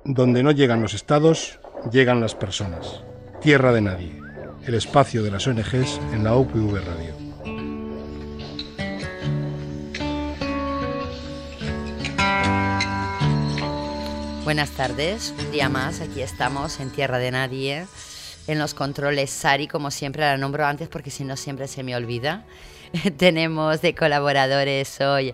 Donde no llegan los estados, llegan las personas. Tierra de nadie, el espacio de las ONGs en la UPV Radio. Buenas tardes, un día más, aquí estamos en Tierra de Nadie, en los controles Sari, como siempre, la nombro antes porque si no siempre se me olvida. Tenemos de colaboradores hoy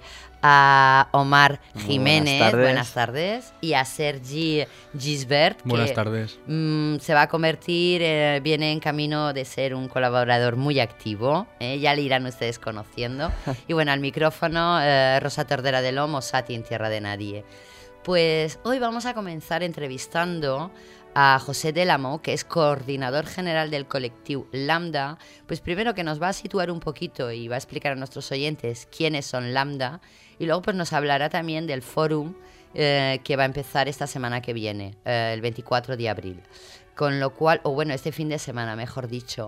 a Omar Jiménez, buenas tardes, y a Sergi Gisbert, buenas que tardes. Se va a convertir, viene en camino de ser un colaborador muy activo, ya le irán ustedes conociendo. Y bueno, al micrófono, Rosa Tordera de Lomo, Sati en Tierra de Nadie. Pues hoy vamos a comenzar entrevistando a José Délamo, que es coordinador general del colectivo Lambda. Pues primero que nos va a situar un poquito y va a explicar a nuestros oyentes quiénes son Lambda, y luego pues nos hablará también del fórum que va a empezar esta semana que viene, el 24 de abril. Con lo cual, o bueno, este fin de semana, mejor dicho.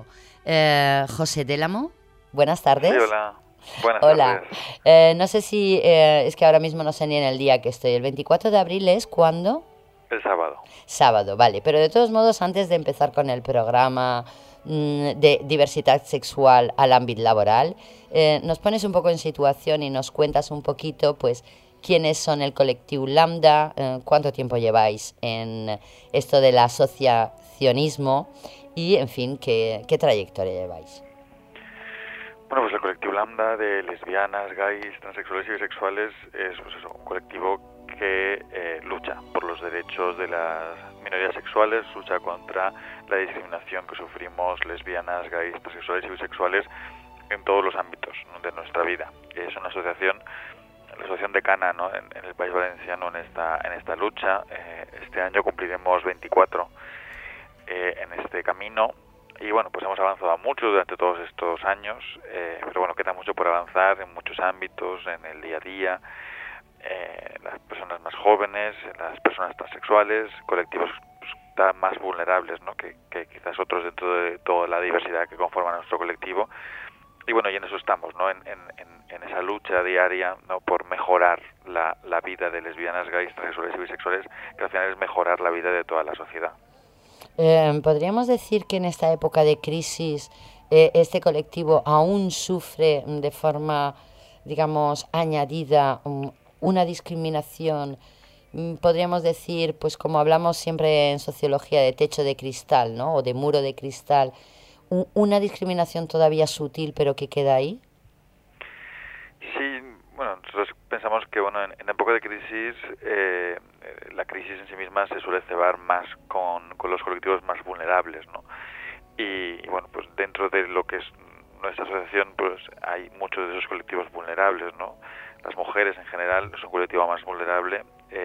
José Délamo, buenas tardes. Sí, hola. Buenas Hola. tardes. No sé si, es que ahora mismo no sé ni en el día que estoy. ¿El 24 de abril es cuándo? El sábado. Sábado, vale. Pero de todos modos, antes de empezar con el programa de diversidad sexual al ámbito laboral, nos pones un poco en situación y nos cuentas un poquito, pues, quiénes son el colectivo Lambda, cuánto tiempo lleváis en esto del asociacionismo y, en fin, qué trayectoria lleváis. Bueno, pues el colectivo Lambda de lesbianas, gays, transexuales y bisexuales es pues eso, un colectivo que lucha por los derechos de las minorías sexuales, lucha contra la discriminación que sufrimos lesbianas, gays, transexuales y bisexuales en todos los ámbitos, ¿no?, de nuestra vida. Es una asociación, la asociación decana, ¿no?, en el País Valenciano en esta lucha. Este año cumpliremos 24 en este camino. Y bueno, pues hemos avanzado mucho durante todos estos años, pero bueno, queda mucho por avanzar en muchos ámbitos, en el día a día, las personas más jóvenes, las personas transexuales, colectivos pues, más vulnerables, ¿no?, que quizás otros dentro de toda la diversidad que conforma nuestro colectivo. Y bueno, y en eso estamos, ¿no?, en esa lucha diaria, ¿no?, por mejorar la vida de lesbianas, gays, transexuales y bisexuales, que al final es mejorar la vida de toda la sociedad. ¿Podríamos decir que en esta época de crisis este colectivo aún sufre de forma, digamos, añadida una discriminación? Podríamos decir, pues como hablamos siempre en sociología, de techo de cristal, ¿no?, o de muro de cristal, una discriminación todavía sutil pero que queda ahí. Sí, bueno, nosotros pensamos que bueno, en época de crisis, la crisis en sí misma se suele cebar más con los colectivos más vulnerables, ¿no? Y bueno, pues dentro de lo que es nuestra asociación, pues hay muchos de esos colectivos vulnerables, ¿no? Las mujeres en general son un colectivo más vulnerable,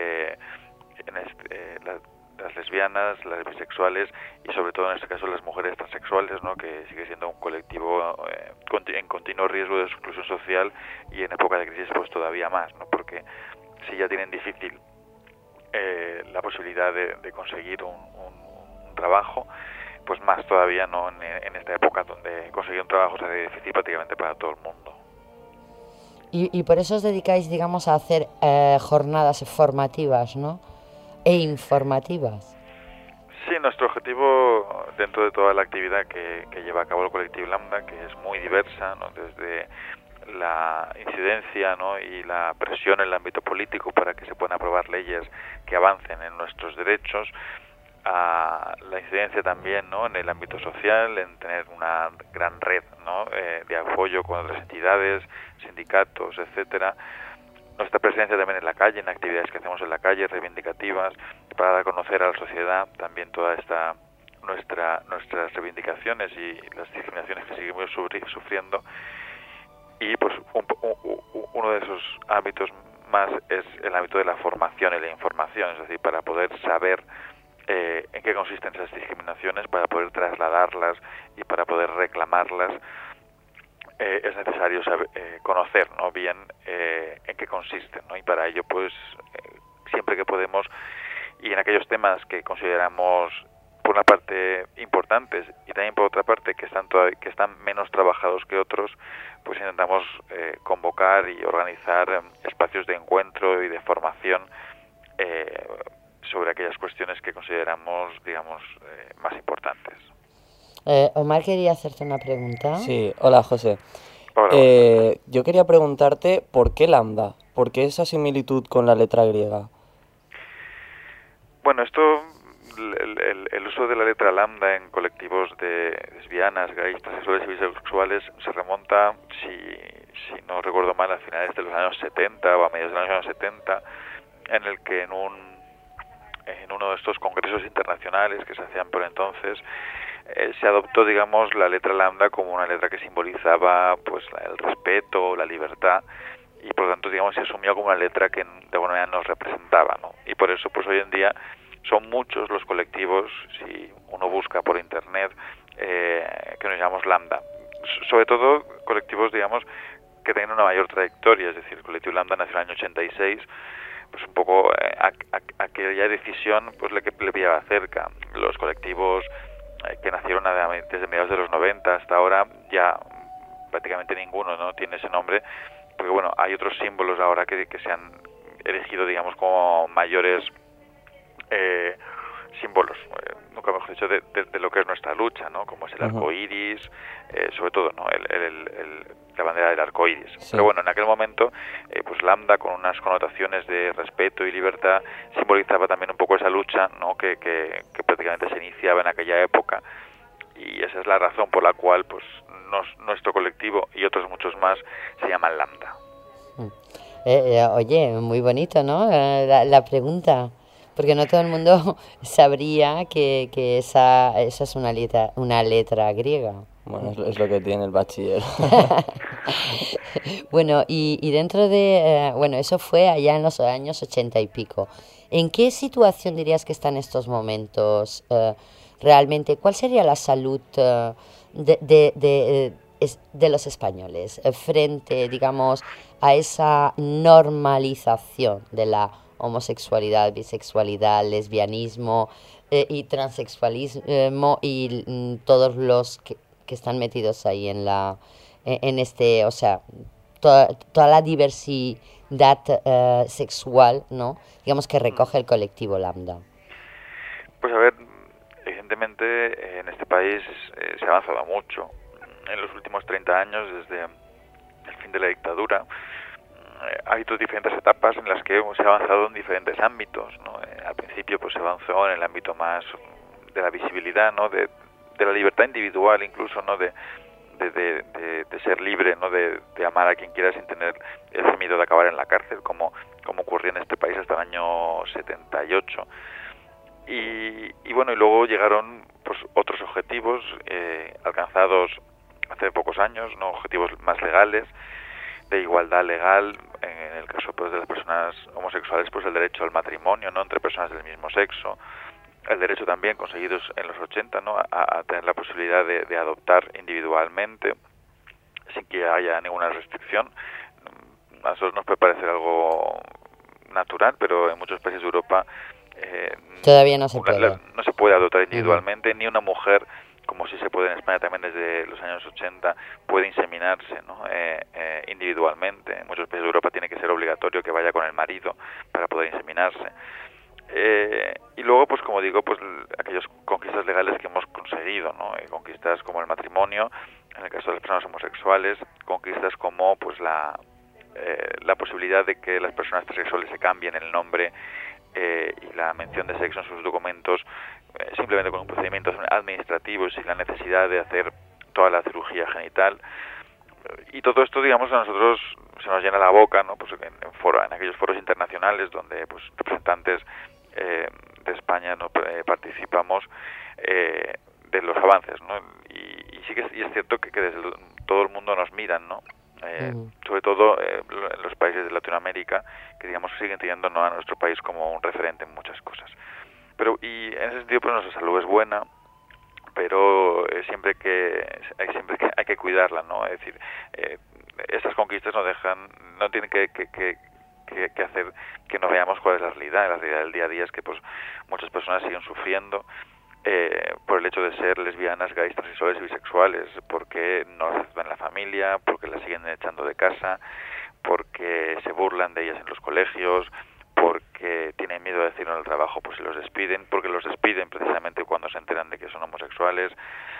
las lesbianas, las bisexuales y sobre todo en este caso las mujeres transexuales, ¿no?, que sigue siendo un colectivo en continuo riesgo de exclusión social, y en época de crisis pues todavía más, ¿no?, porque si ya tienen difícil la posibilidad de conseguir un trabajo, pues más todavía, ¿no?, en esta época donde conseguir un trabajo se hace difícil prácticamente para todo el mundo. Y por eso os dedicáis, digamos, a hacer jornadas formativas, ¿no?, e informativas. Sí, nuestro objetivo dentro de toda la actividad que lleva a cabo el colectivo Lambda, que es muy diversa, ¿no?, desde la incidencia, ¿no?, y la presión en el ámbito político para que se puedan aprobar leyes que avancen en nuestros derechos, a la incidencia también, ¿no?, en el ámbito social, en tener una gran red, ¿no?, de apoyo con otras entidades, sindicatos, etcétera. Nuestra presencia también en la calle, en actividades que hacemos en la calle, reivindicativas, para dar a conocer a la sociedad también toda esta nuestras reivindicaciones y las discriminaciones que seguimos sufriendo. Y pues uno de esos ámbitos más es el ámbito de la formación y la información, es decir, para poder saber en qué consisten esas discriminaciones, para poder trasladarlas y para poder reclamarlas. Es necesario saber, conocer, ¿no?, bien en qué consisten, ¿no?, y para ello pues siempre que podemos y en aquellos temas que consideramos por una parte importantes y también por otra parte que están menos trabajados que otros, pues intentamos convocar y organizar espacios de encuentro y de formación sobre aquellas cuestiones que consideramos, digamos, más importantes. Omar quería hacerte una pregunta. Sí, hola José. Hola, Yo quería preguntarte por qué lambda, por qué esa similitud con la letra griega. bueno, el uso de la letra lambda en colectivos de lesbianas, gays, transexuales y bisexuales se remonta, si no recuerdo mal, a finales de los años 70 o a mediados de los años 70, en el que en uno de estos congresos internacionales que se hacían por entonces, se adoptó, digamos, la letra lambda como una letra que simbolizaba pues el respeto, la libertad, y por lo tanto, digamos, se asumió como una letra que de alguna manera nos representaba, ¿no? Y por eso, pues hoy en día son muchos los colectivos, si uno busca por internet, que nos llamamos lambda. Sobre todo colectivos, digamos, que tienen una mayor trayectoria, es decir, el colectivo lambda nació en el año 86, pues un poco aquella decisión pues le pillaba cerca. Los colectivos que nacieron desde mediados de los 90 hasta ahora, ya prácticamente ninguno no tiene ese nombre, porque bueno, hay otros símbolos ahora que se han elegido, digamos, como mayores símbolos, nunca mejor dicho, de lo que es nuestra lucha, ¿no? Como es el arco iris, sobre todo, ¿no? La bandera del arco iris. Sí. Pero bueno, en aquel momento, pues lambda, con unas connotaciones de respeto y libertad, simbolizaba también un poco esa lucha, ¿no? que prácticamente se iniciaba en aquella época, y esa es la razón por la cual pues nuestro colectivo y otros muchos más se llaman lambda. Oye, muy bonito, ¿no? La pregunta. Porque no todo el mundo sabría que esa es una letra griega. Bueno, es lo que tiene el bachiller. Bueno, y dentro de... bueno, eso fue allá en los años 80 y pico. ¿En qué situación dirías que están estos momentos realmente? ¿Cuál sería la salud de los españoles frente, digamos, a esa normalización de la homosexualidad, bisexualidad, lesbianismo y transexualismo y todos los que están metidos ahí en este, o sea, toda la diversidad sexual, ¿no? Digamos que recoge el colectivo lambda. Pues a ver, evidentemente en este país se ha avanzado mucho. En los últimos 30 años, desde el fin de la dictadura, ha habido diferentes etapas en las que se ha avanzado en diferentes ámbitos, ¿no? Al principio pues se avanzó en el ámbito más de la visibilidad, ¿no? De la libertad individual, incluso, ¿no? De ser libre, ¿no? De amar a quien quiera sin tener ese miedo de acabar en la cárcel, como ocurrió en este país hasta el año 78. Y bueno, y luego llegaron pues otros objetivos alcanzados hace pocos años, ¿no? Objetivos más legales, de igualdad legal, en el caso pues de las personas homosexuales, pues el derecho al matrimonio, ¿no? Entre personas del mismo sexo, el derecho también conseguidos en los 80, ¿no? a tener la posibilidad de adoptar individualmente sin que haya ninguna restricción. A nosotros nos puede parecer algo natural, pero en muchos países de Europa todavía no se puede. No se puede adoptar individualmente, ni una mujer, como sí se puede en España también desde los años 80, puede inseminarse, ¿no? Individualmente. En muchos países de Europa tiene que ser obligatorio que vaya con el marido para poder inseminarse. Y luego, pues como digo, pues aquellas conquistas legales que hemos conseguido, ¿no? Conquistas como el matrimonio, en el caso de las personas homosexuales, conquistas como pues la posibilidad de que las personas transexuales se cambien el nombre y la mención de sexo en sus documentos simplemente con un procedimiento administrativo y sin la necesidad de hacer toda la cirugía genital. Y todo esto, digamos, a nosotros se nos llena la boca, ¿no? Pues en aquellos foros internacionales donde pues representantes de España no participamos de los avances, ¿no? Y sí que es cierto que desde todo el mundo nos miran, ¿no? Sobre todo en los países de Latinoamérica, que digamos siguen teniendo, ¿no? a nuestro país como un referente en muchas cosas. Pero y en ese sentido pues nuestra salud es buena, pero siempre hay que cuidarla, ¿no? Es decir, esas conquistas no tienen que hacer que no veamos cuál es la realidad. La realidad del día a día es que pues muchas personas siguen sufriendo por el hecho de ser lesbianas, gays, transexuales y bisexuales, porque no las aceptan en la familia, porque las siguen echando de casa, porque se burlan de ellas en los colegios, porque porque tienen miedo de decirlo en el trabajo, pues si los despiden, porque los despiden precisamente cuando se enteran de que son homosexuales,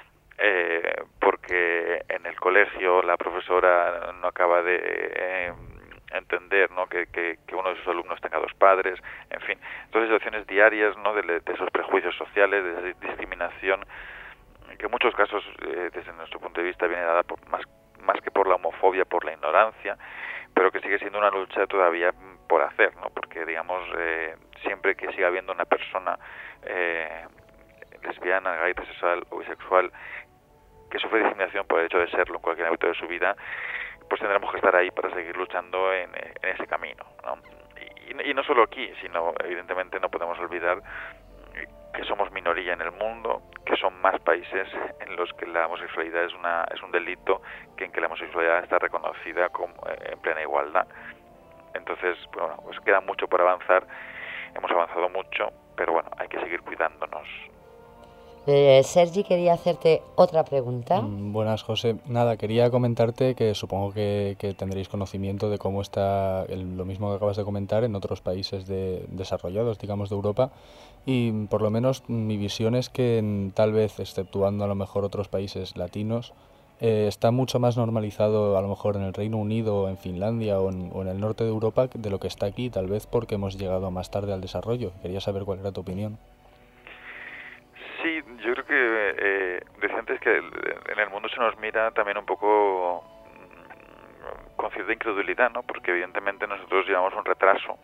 porque en el colegio la profesora no acaba de entender, ¿no?, que uno de sus alumnos tenga dos padres, en fin, todas situaciones diarias, ¿no?, de esos prejuicios sociales, de esa discriminación, que en muchos casos, desde nuestro punto de vista, viene dada más que por la homofobia, por la ignorancia, pero que sigue siendo una lucha todavía por hacer, ¿no? Porque, digamos, siempre que siga habiendo una persona lesbiana, gay, transexual o bisexual que sufre discriminación por el hecho de serlo en cualquier ámbito de su vida, pues tendremos que estar ahí para seguir luchando en ese camino, ¿no? Y no solo aquí, sino evidentemente no podemos olvidar que somos minoría en el mundo, que son más países en los que la homosexualidad es un delito que en que la homosexualidad está reconocida como en plena igualdad. Entonces, bueno, pues queda mucho por avanzar, hemos avanzado mucho, pero bueno, hay que seguir cuidándonos. Sergi, quería hacerte otra pregunta. Buenas, José. Nada, quería comentarte que supongo que tendréis conocimiento de cómo está lo mismo que acabas de comentar en otros países desarrollados, digamos, de Europa. Y por lo menos mi visión es que tal vez, exceptuando a lo mejor otros países latinos, está mucho más normalizado a lo mejor en el Reino Unido, en Finlandia o en el norte de Europa de lo que está aquí, tal vez porque hemos llegado más tarde al desarrollo. Quería saber cuál era tu opinión. Sí, yo creo que decía antes que en el mundo se nos mira también un poco con cierta incredulidad, ¿no? Porque evidentemente nosotros llevamos un retraso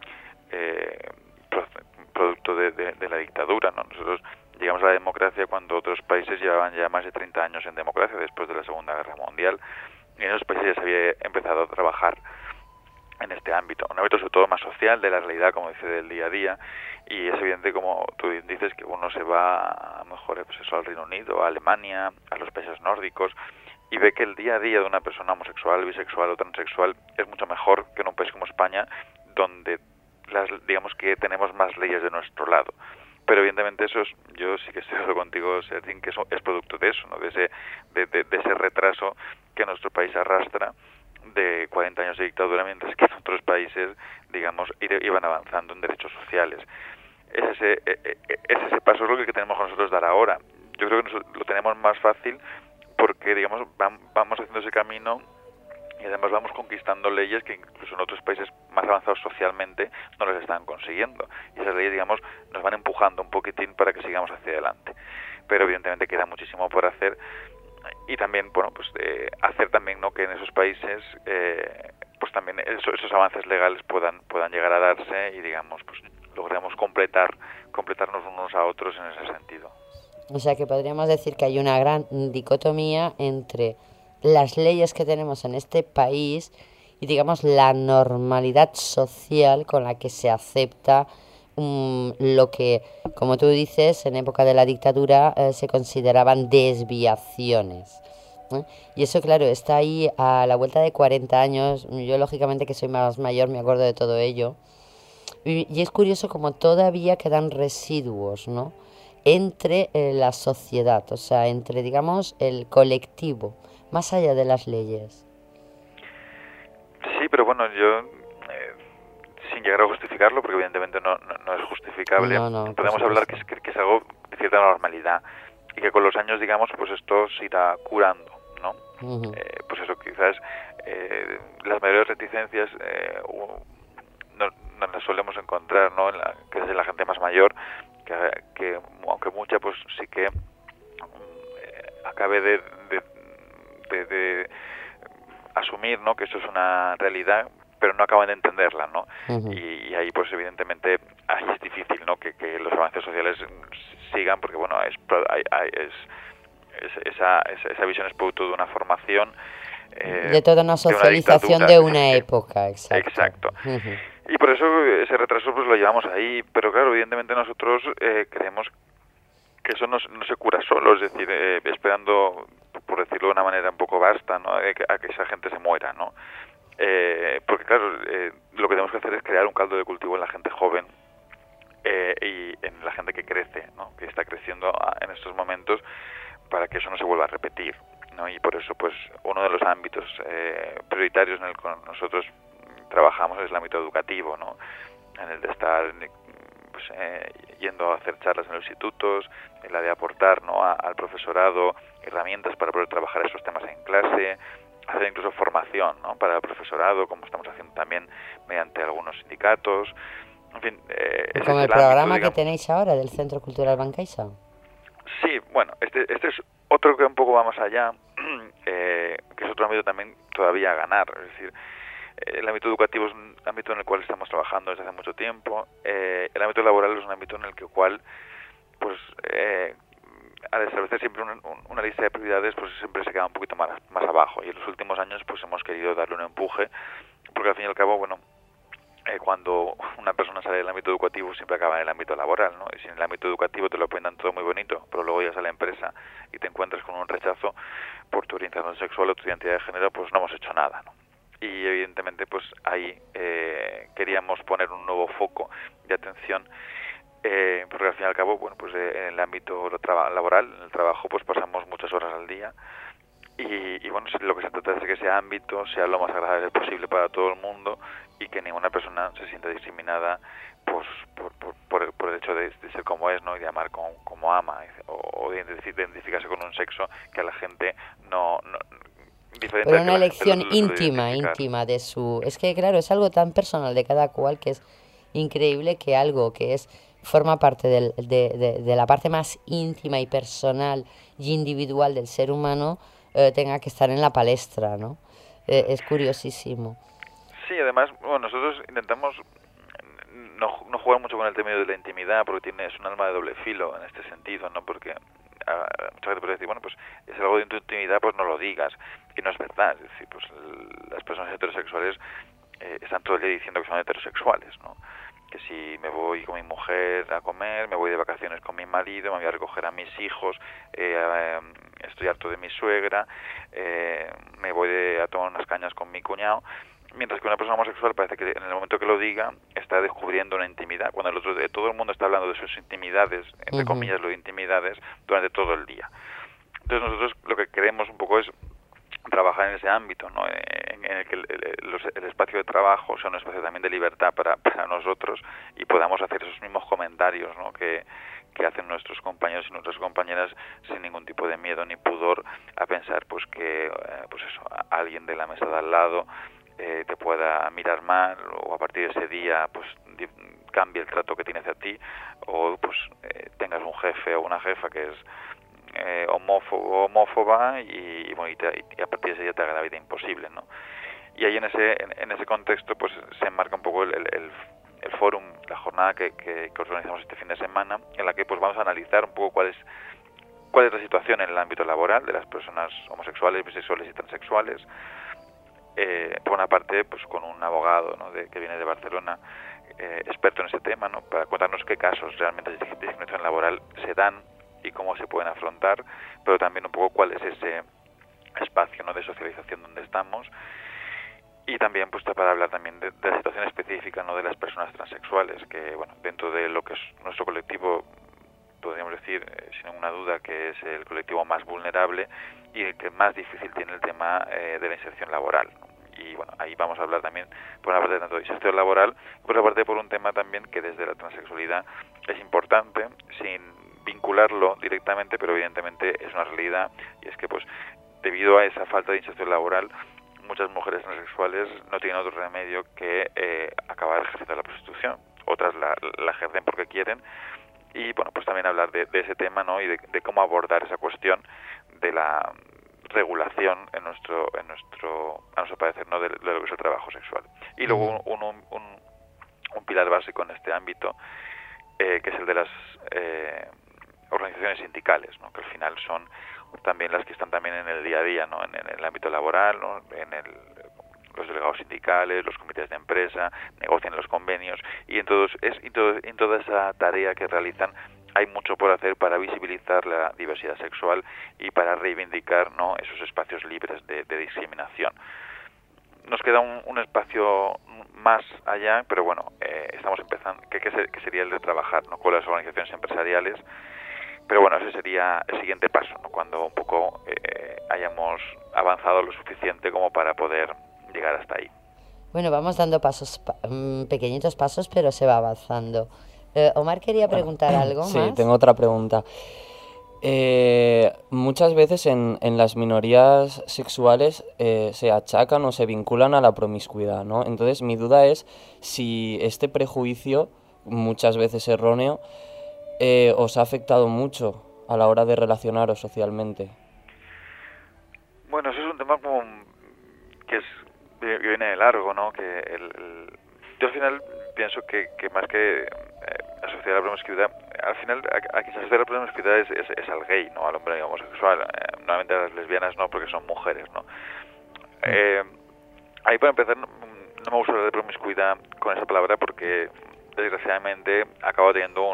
producto de la dictadura, ¿no? Nosotros llegamos a la democracia cuando otros países llevaban ya más de 30 años en democracia después de la Segunda Guerra Mundial, y en esos países ya se había empezado a trabajar en este ámbito, un ámbito sobre todo más social, de la realidad, como dice, del día a día, y es evidente, como tú dices, que uno se va a lo mejor pues eso, al Reino Unido, a Alemania, a los países nórdicos, y ve que el día a día de una persona homosexual, bisexual o transexual es mucho mejor que en un país como España, donde digamos que tenemos más leyes de nuestro lado. Pero evidentemente eso yo sí que estoy de acuerdo contigo, Sergin, que eso es producto de eso, ¿no? de ese retraso que nuestro país arrastra de 40 años de dictadura, mientras que en otros países, digamos, iban avanzando en derechos sociales. Es ese paso es lo que tenemos que nosotros dar ahora. Yo creo que lo tenemos más fácil porque, digamos, vamos haciendo ese camino y además vamos conquistando leyes que incluso en otros países más avanzados socialmente no las están consiguiendo. Y esas leyes, digamos, nos van empujando un poquitín para que sigamos hacia adelante. Pero evidentemente queda muchísimo por hacer. Y también, bueno, pues hacer también, ¿no?, que en esos países pues también esos avances legales puedan llegar a darse y, digamos, pues logremos completarnos unos a otros en ese sentido. O sea que podríamos decir que hay una gran dicotomía entre las leyes que tenemos en este país y, digamos, la normalidad social con la que se acepta lo que, como tú dices, en época de la dictadura se consideraban desviaciones. Y eso, claro, está ahí a la vuelta de 40 años. Yo, lógicamente, que soy más mayor, me acuerdo de todo ello. Y es curioso como todavía quedan residuos, ¿no?, entre la sociedad, o sea, entre, digamos, el colectivo, más allá de las leyes. Sí, pero bueno, yo, sin llegar a justificarlo, porque evidentemente no es justificable, podemos hablar que es algo de cierta normalidad y que con los años, digamos, pues esto se irá curando, ¿no? Uh-huh. Pues eso, quizás las mayores reticencias no las solemos encontrar, ¿no?, que es de la gente más mayor, que aunque mucha, pues sí que acabe de asumir, ¿no?, que eso es una realidad, pero no acaban de entenderla, ¿no? Uh-huh. Y ahí, pues evidentemente, ahí es difícil, ¿no?, que los avances sociales sigan, porque bueno, esa visión es producto de una formación, de toda una socialización de una época, exacto. Exacto. Uh-huh. Y por eso ese retraso pues lo llevamos ahí, pero claro, evidentemente nosotros creemos que eso no se cura solo, es decir, esperando, por decirlo de una manera un poco vasta, ¿no?, a que esa gente se muera, ¿no? Porque claro, lo que tenemos que hacer es crear un caldo de cultivo en la gente joven y en la gente que crece, ¿no?, que está creciendo en estos momentos, para que eso no se vuelva a repetir, ¿no? Y por eso, pues, uno de los ámbitos prioritarios en el que nosotros trabajamos es el ámbito educativo, ¿no? en el de estar pues, yendo a hacer charlas en los institutos, en la de aportar, ¿no?, al profesorado herramientas para poder trabajar esos temas en clase, hacer incluso formación, ¿no?, para el profesorado, como estamos haciendo también mediante algunos sindicatos. En fin, como el programa ámbito, que tenéis ahora del Centro Cultural Bancaixa. Sí, bueno, este es otro que un poco va más allá, que es otro ámbito también todavía a ganar. Es decir, el ámbito educativo es un ámbito en el cual estamos trabajando desde hace mucho tiempo. El ámbito laboral es un ámbito en el cual, pues, al establecer siempre una lista de prioridades, pues siempre se queda un poquito más abajo. Y en los últimos años, pues hemos querido darle un empuje, porque al fin y al cabo, bueno, cuando una persona sale del ámbito educativo siempre acaba en el ámbito laboral, ¿no? Y si en el ámbito educativo te lo pintan todo muy bonito, pero luego llegas a la empresa y te encuentras con un rechazo por tu orientación sexual o tu identidad de género, pues no hemos hecho nada, ¿no? Y evidentemente pues ahí queríamos poner un nuevo foco de atención, porque al fin y al cabo, bueno, pues en el ámbito laboral, en el trabajo, pues pasamos muchas horas al dí y bueno, lo que se trata es de que ese ámbito sea lo más agradable posible para todo el mundo y que ninguna persona se sienta discriminada pues por el hecho de ser como es, ¿no?, y de amar como ama, o de identificarse con un sexo que a la gente no diferente. Pero una elección íntima de su... Es que claro, es algo tan personal de cada cual que es increíble que algo que forma parte de la parte más íntima y personal y individual del ser humano tenga que estar en la palestra, ¿no? Es curiosísimo. Sí, además, bueno, nosotros intentamos no jugar mucho con el término de la intimidad, porque es un arma de doble filo en este sentido, ¿no? Porque mucha gente puede decir, bueno, pues es algo de tu intimidad, pues no lo digas, y no es verdad. Es decir, pues las personas heterosexuales están todo el día diciendo que son heterosexuales, ¿no? Que si me voy con mi mujer a comer, me voy de vacaciones con mi marido, me voy a recoger a mis hijos, estoy harto de mi suegra, me voy a tomar unas cañas con mi cuñado. Mientras que una persona homosexual parece que en el momento que lo diga está descubriendo una intimidad, cuando todo el mundo está hablando de sus intimidades, entre comillas lo de intimidades, durante todo el día. Entonces nosotros lo que queremos un poco es trabajar en ese ámbito, ¿no?, en el que el espacio de trabajo sea un espacio también de libertad para nosotros y podamos hacer esos mismos comentarios, ¿no?, que hacen nuestros compañeros y nuestras compañeras sin ningún tipo de miedo ni pudor a pensar pues que pues eso, alguien de la mesa de al lado te pueda mirar mal, o a partir de ese día pues cambie el trato que tiene hacia ti, o pues tengas un jefe o una jefa que es homófoba y a partir de ese día te haga la vida imposible, ¿no? Y ahí en ese contexto pues se enmarca un poco el fórum, la jornada que organizamos este fin de semana, en la que pues vamos a analizar un poco cuál es la situación en el ámbito laboral de las personas homosexuales, bisexuales y transexuales. Por una parte, pues con un abogado, ¿no?, que viene de Barcelona, experto en ese tema, ¿no?, para contarnos qué casos realmente de discriminación laboral se dan y cómo se pueden afrontar, pero también un poco cuál es ese espacio, ¿no?, de socialización donde estamos, y también pues para hablar también de la situación específica, ¿no?, de las personas transexuales, que bueno, dentro de lo que es nuestro colectivo podríamos decir sin ninguna duda que es el colectivo más vulnerable y el que más difícil tiene el tema de la inserción laboral, ¿no? Y bueno, ahí vamos a hablar también por una parte tanto de inserción laboral, por otra parte por un tema también que desde la transexualidad es importante, sin vincularlo directamente, pero evidentemente es una realidad, y es que pues debido a esa falta de inserción laboral, muchas mujeres transexuales no tienen otro remedio que acabar ejerciendo la prostitución. Otras la ejercen porque quieren. Y bueno, pues también hablar de ese tema, ¿no?, y de cómo abordar esa cuestión de la regulación a nuestro parecer, ¿no?, de lo que es el trabajo sexual. Y luego un pilar básico en este ámbito, que es el de las organizaciones sindicales, ¿no?, que al final son también las que están también en el día a día, ¿no?, en el ámbito laboral, ¿no?, los delegados sindicales, los comités de empresa, negocian los convenios, y en toda esa tarea que realizan hay mucho por hacer para visibilizar la diversidad sexual y para reivindicar, ¿no?, esos espacios libres de discriminación. Nos queda un espacio más allá, pero bueno, estamos empezando, que sería el de trabajar, ¿no?, con las organizaciones empresariales. Pero bueno, ese sería el siguiente paso, ¿no?, cuando un poco hayamos avanzado lo suficiente como para poder llegar hasta ahí. Bueno, vamos dando pasos, pequeñitos pasos, pero se va avanzando. Omar quería preguntar algo Sí, más. tengo otra pregunta. Muchas veces en las minorías sexuales se achacan o se vinculan a la promiscuidad, ¿no? Entonces mi duda es si este prejuicio, muchas veces erróneo, os ha afectado mucho a la hora de relacionaros socialmente. Bueno, eso es un tema como que viene de largo, ¿no? Yo al final pienso que más que asociar la promiscuidad, al final a quien se asocia la promiscuidad es al gay, ¿no? Al hombre homosexual. Normalmente a las lesbianas no, porque son mujeres, ¿no? Ahí para empezar no me gusta hablar de promiscuidad con esa palabra porque desgraciadamente acaba teniendo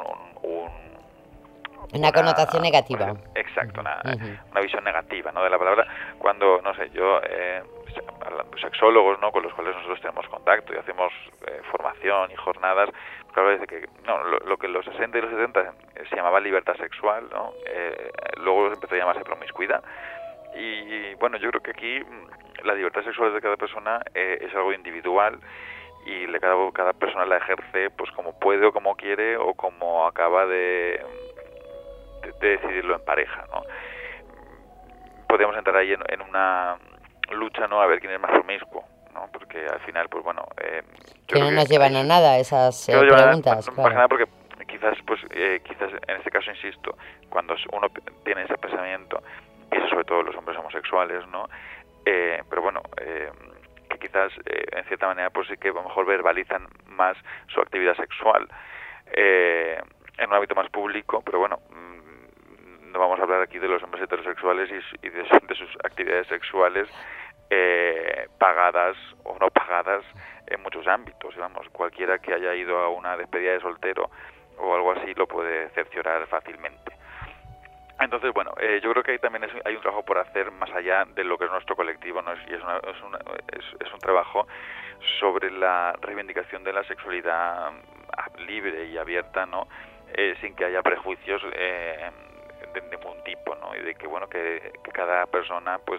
una connotación negativa. Exacto, una visión negativa, ¿no? De la palabra. Cuando, no sé, yo hablando sexólogos, ¿no? Con los cuales nosotros tenemos contacto y hacemos formación y jornadas, claro, dice que no, lo que en los 60 y los 70 se llamaba libertad sexual, ¿no? Luego empezó a llamarse promiscuidad. Y bueno, yo creo que aquí la libertad sexual de cada persona es algo individual y cada persona la ejerce pues como puede o como quiere o como acaba de decidirlo en pareja, ¿no? Podríamos entrar ahí en una lucha, ¿no? A ver quién es más promiscuo, ¿no? Porque al final, pues bueno... que no nos llevan a nada esas preguntas. Más que nada porque quizás en este caso, insisto, cuando uno tiene ese pensamiento, piensa sobre todo los hombres homosexuales, ¿no? Pero bueno... que quizás en cierta manera pues sí que a lo mejor verbalizan más su actividad sexual en un ámbito más público, pero bueno, no vamos a hablar aquí de los hombres heterosexuales y de sus actividades sexuales pagadas o no pagadas en muchos ámbitos. Vamos, cualquiera que haya ido a una despedida de soltero o algo así lo puede cerciorar fácilmente. Entonces, bueno, yo creo que ahí también hay un trabajo por hacer más allá de lo que es nuestro colectivo, ¿no? Y es un trabajo sobre la reivindicación de la sexualidad libre y abierta, ¿no? Sin que haya prejuicios de ningún tipo, ¿no? Y de que, bueno, que cada persona, pues,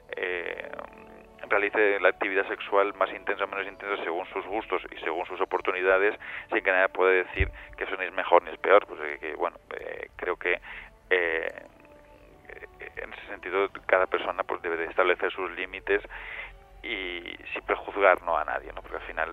realice la actividad sexual más intensa o menos intensa según sus gustos y según sus oportunidades, sin que nadie pueda decir que eso ni es mejor ni es peor. Pues bueno, creo que en ese sentido cada persona pues debe de establecer sus límites y sin prejuzgar, ¿no? A nadie, ¿no? Porque al final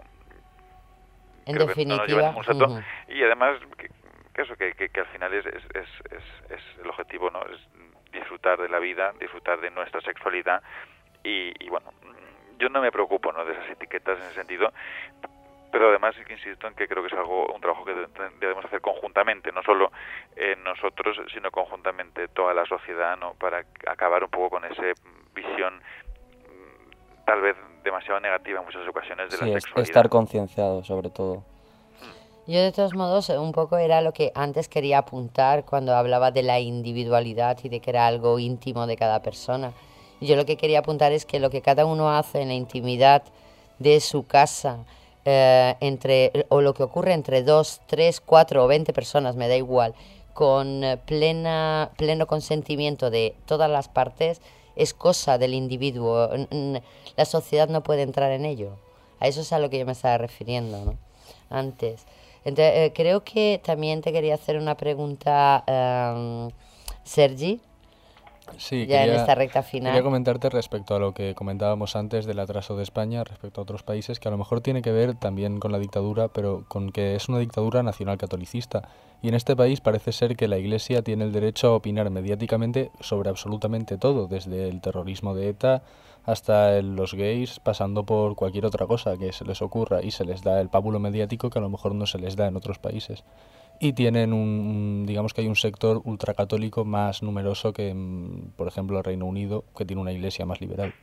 en definitiva no nos lleva a ningún salto. Y además que al final es el objetivo, ¿no? Es disfrutar de la vida, disfrutar de nuestra sexualidad y bueno, yo no me preocupo, ¿no? De esas etiquetas en ese sentido. Pero además sí que insisto en que creo que es un trabajo que debemos hacer conjuntamente, no solo nosotros, sino conjuntamente toda la sociedad, ¿no? Para acabar un poco con esa visión tal vez demasiado negativa en muchas ocasiones de la sexualidad. Estar concienciado sobre todo. Yo de todos modos un poco era lo que antes quería apuntar cuando hablaba de la individualidad y de que era algo íntimo de cada persona. Yo lo que quería apuntar es que lo que cada uno hace en la intimidad de su casa, o lo que ocurre entre 2, 3, 4 o 20 personas, me da igual, con pleno consentimiento de todas las partes, es cosa del individuo. La sociedad no puede entrar en ello. A eso es a lo que yo me estaba refiriendo, ¿no? Antes. Entonces, creo que también te quería hacer una pregunta, Sergi. Sí, ya en esta recta final. Quería comentarte respecto a lo que comentábamos antes del atraso de España respecto a otros países, que a lo mejor tiene que ver también con la dictadura, pero con que es una dictadura nacional catolicista. Y en este país parece ser que la Iglesia tiene el derecho a opinar mediáticamente sobre absolutamente todo, desde el terrorismo de ETA hasta los gays, pasando por cualquier otra cosa que se les ocurra, y se les da el pábulo mediático que a lo mejor no se les da en otros países. Y tienen digamos que hay un sector ultracatólico más numeroso que, por ejemplo, el Reino Unido, que tiene una iglesia más liberal.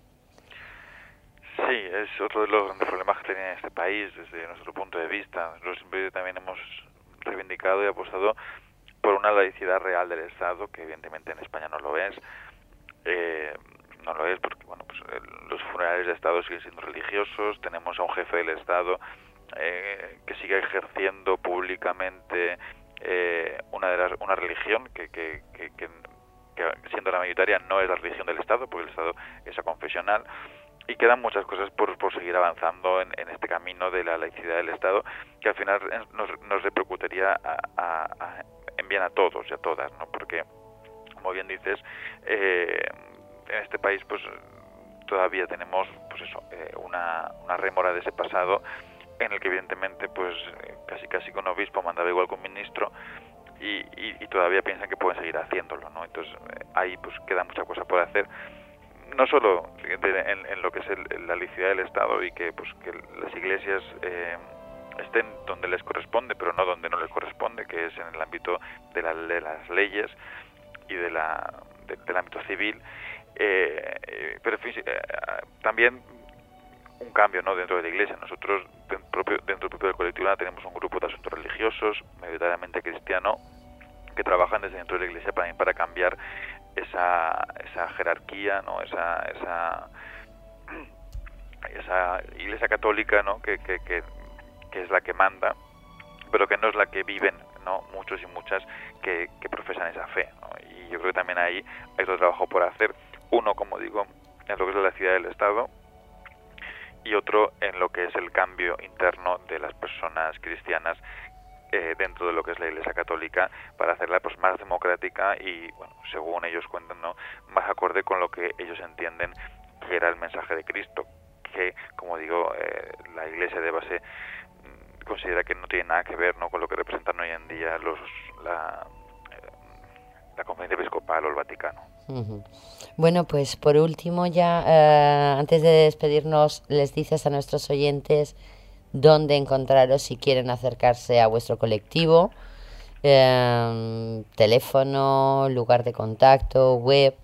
Sí, es otro de los grandes problemas que tiene este país desde nuestro punto de vista. Nosotros siempre también hemos reivindicado y apostado por una laicidad real del Estado, que evidentemente en España no lo es. No lo es porque, bueno, pues los funerales de Estado siguen siendo religiosos, tenemos a un jefe del Estado que sigue ejerciendo públicamente una religión que siendo la mayoritaria no es la religión del Estado, porque el Estado es aconfesional. y quedan muchas cosas por seguir avanzando en este camino de la laicidad del Estado, que al final nos repercutiría en bien a todos y a todas, ¿no? Porque, como bien dices, en este país pues todavía tenemos pues eso, una rémora de ese pasado en el que evidentemente pues casi que un obispo mandaba igual que un ministro y todavía piensan que pueden seguir haciéndolo, ¿no? Entonces ahí pues queda mucha cosa por hacer, no solo en lo que es la laicidad del Estado y que pues que las iglesias estén donde les corresponde, pero no donde no les corresponde, que es en el ámbito de las leyes y del ámbito civil, pero también un cambio, ¿no?, dentro de la Iglesia. Nosotros dentro del propio colectivo tenemos un grupo de asuntos religiosos, mayoritariamente cristiano, que trabajan desde dentro de la Iglesia para cambiar esa jerarquía, ¿no?, esa Iglesia católica, ¿no?, que es la que manda, pero que no es la que viven, ¿no?, muchos y muchas que profesan esa fe, ¿no? Y yo creo que también ahí hay otro trabajo por hacer. Uno, como digo, en lo que es la laicidad del Estado, y otro en lo que es el cambio interno de las personas cristianas dentro de lo que es la Iglesia Católica, para hacerla pues más democrática y, bueno, según ellos cuentan, ¿no?, más acorde con lo que ellos entienden que era el mensaje de Cristo, que, como digo, la Iglesia de base considera que no tiene nada que ver, ¿no?, con lo que representan hoy en día la Conferencia Episcopal o el Vaticano. Uh-huh. Bueno, pues por último ya, antes de despedirnos, les dices a nuestros oyentes dónde encontraros si quieren acercarse a vuestro colectivo, teléfono, lugar de contacto, web.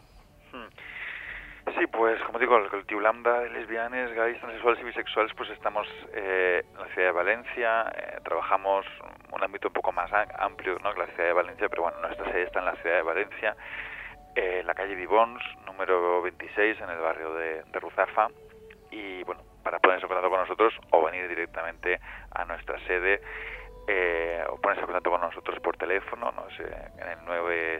Sí, pues como digo, el colectivo Lambda de lesbianas, gays, transexuales y bisexuales, pues estamos en la ciudad de Valencia, trabajamos un ámbito un poco más amplio, ¿no?, que la ciudad de Valencia, pero bueno, nuestra sede está en la ciudad de Valencia, en la calle Vivons, número 26, en el barrio de Ruzafa, y bueno, para ponerse en contacto con nosotros o venir directamente a nuestra sede, o ponerse en contacto con nosotros por teléfono, no sé, en el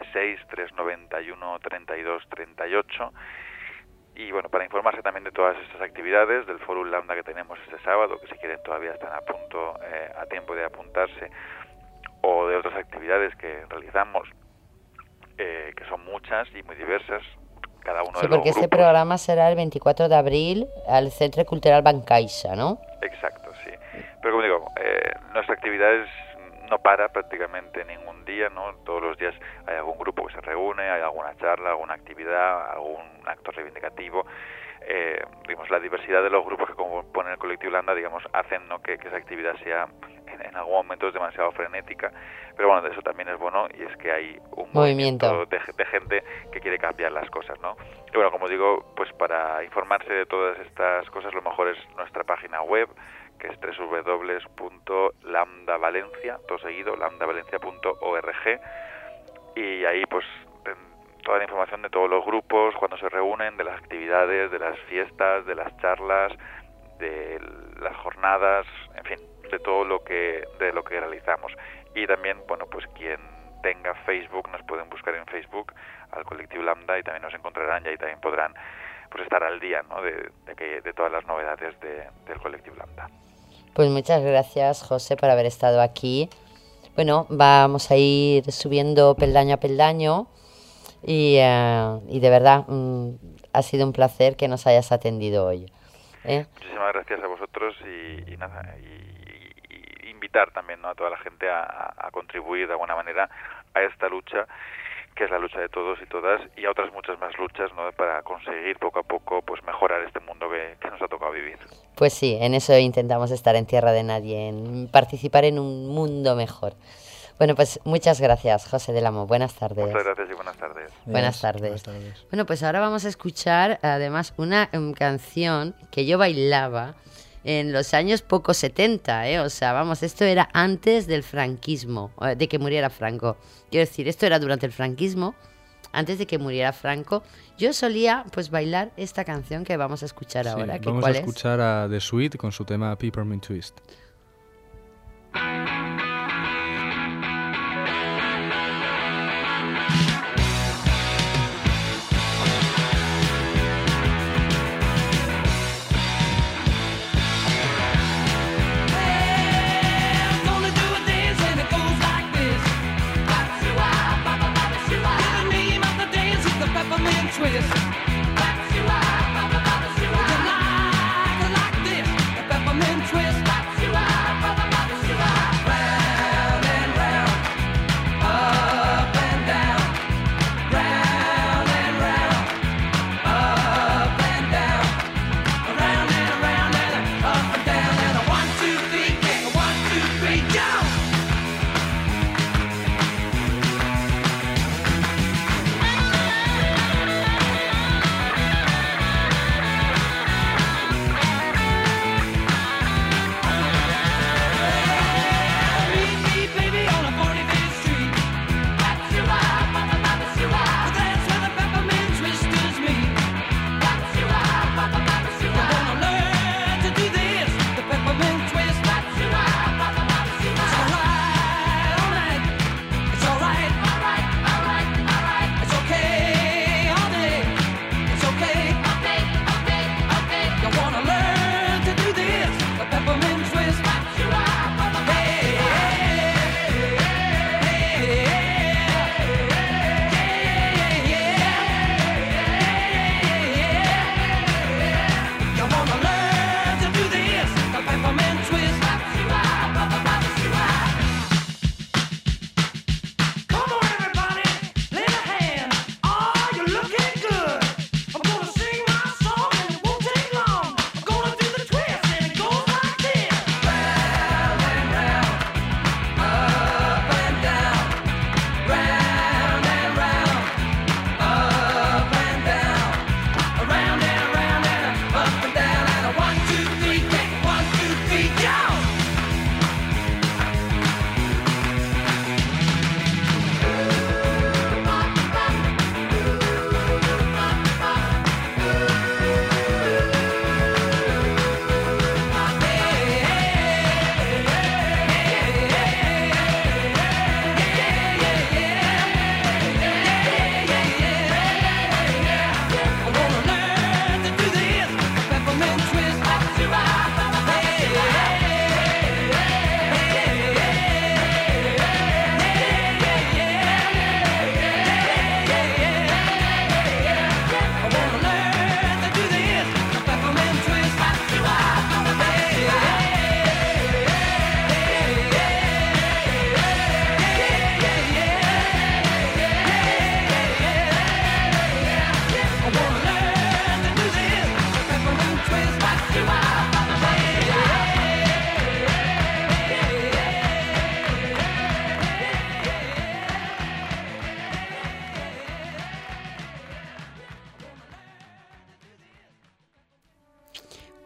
96-391-3238, y bueno, para informarse también de todas estas actividades, del Fórum Lambda que tenemos este sábado, que si quieren todavía están a tiempo de apuntarse, o de otras actividades que realizamos, que son muchas y muy diversas, cada uno de los grupos. Sí, porque este programa será el 24 de abril al Centro Cultural Bancaixa, ¿no? Exacto, sí. Pero como digo, nuestra actividad no para prácticamente ningún día, ¿no? Todos los días hay algún grupo que se reúne, hay alguna charla, alguna actividad, algún acto reivindicativo. Digamos, la diversidad de los grupos que componen el colectivo Lambda, digamos, hacen, ¿no?, que esa actividad sea en algún momento es demasiado frenética, pero bueno, de eso también es bueno, y es que hay un movimiento de gente que quiere cambiar las cosas, ¿no? Y bueno, como digo, pues para informarse de todas estas cosas, lo mejor es nuestra página web, que es www.lambdavalencia, todo seguido, lambdavalencia.org, y ahí pues toda la información de todos los grupos, cuando se reúnen, de las actividades, de las fiestas, de las charlas, de las jornadas, en fin, de todo lo que realizamos. Y también, bueno, pues quien tenga Facebook, nos pueden buscar en Facebook al colectivo Lambda y también nos encontrarán, y ahí también podrán pues estar al día, ¿no?, de todas las novedades del colectivo Lambda. Pues muchas gracias, José, por haber estado aquí. Bueno, vamos a ir subiendo peldaño a peldaño y de verdad ha sido un placer que nos hayas atendido hoy. Muchísimas gracias a vosotros y nada, y invitar también, ¿no?, a toda la gente a contribuir de alguna manera a esta lucha, que es la lucha de todos y todas, y a otras muchas más luchas, ¿no?, para conseguir poco a poco pues mejorar este mundo que nos ha tocado vivir. Pues sí, en eso intentamos estar en Tierra de Nadie, en participar en un mundo mejor. Bueno, pues muchas gracias, José del Amo. Buenas tardes. Muchas gracias y buenas tardes. Buenas tardes. Bueno, pues ahora vamos a escuchar además una canción que yo bailaba en los años poco 70, o sea, vamos, esto era antes del franquismo, de que muriera Franco. Quiero decir, esto era durante el franquismo, antes de que muriera Franco. Yo solía pues bailar esta canción que vamos a escuchar ahora. Sí, vamos a escuchar a The Sweet con su tema Peppermint Twist.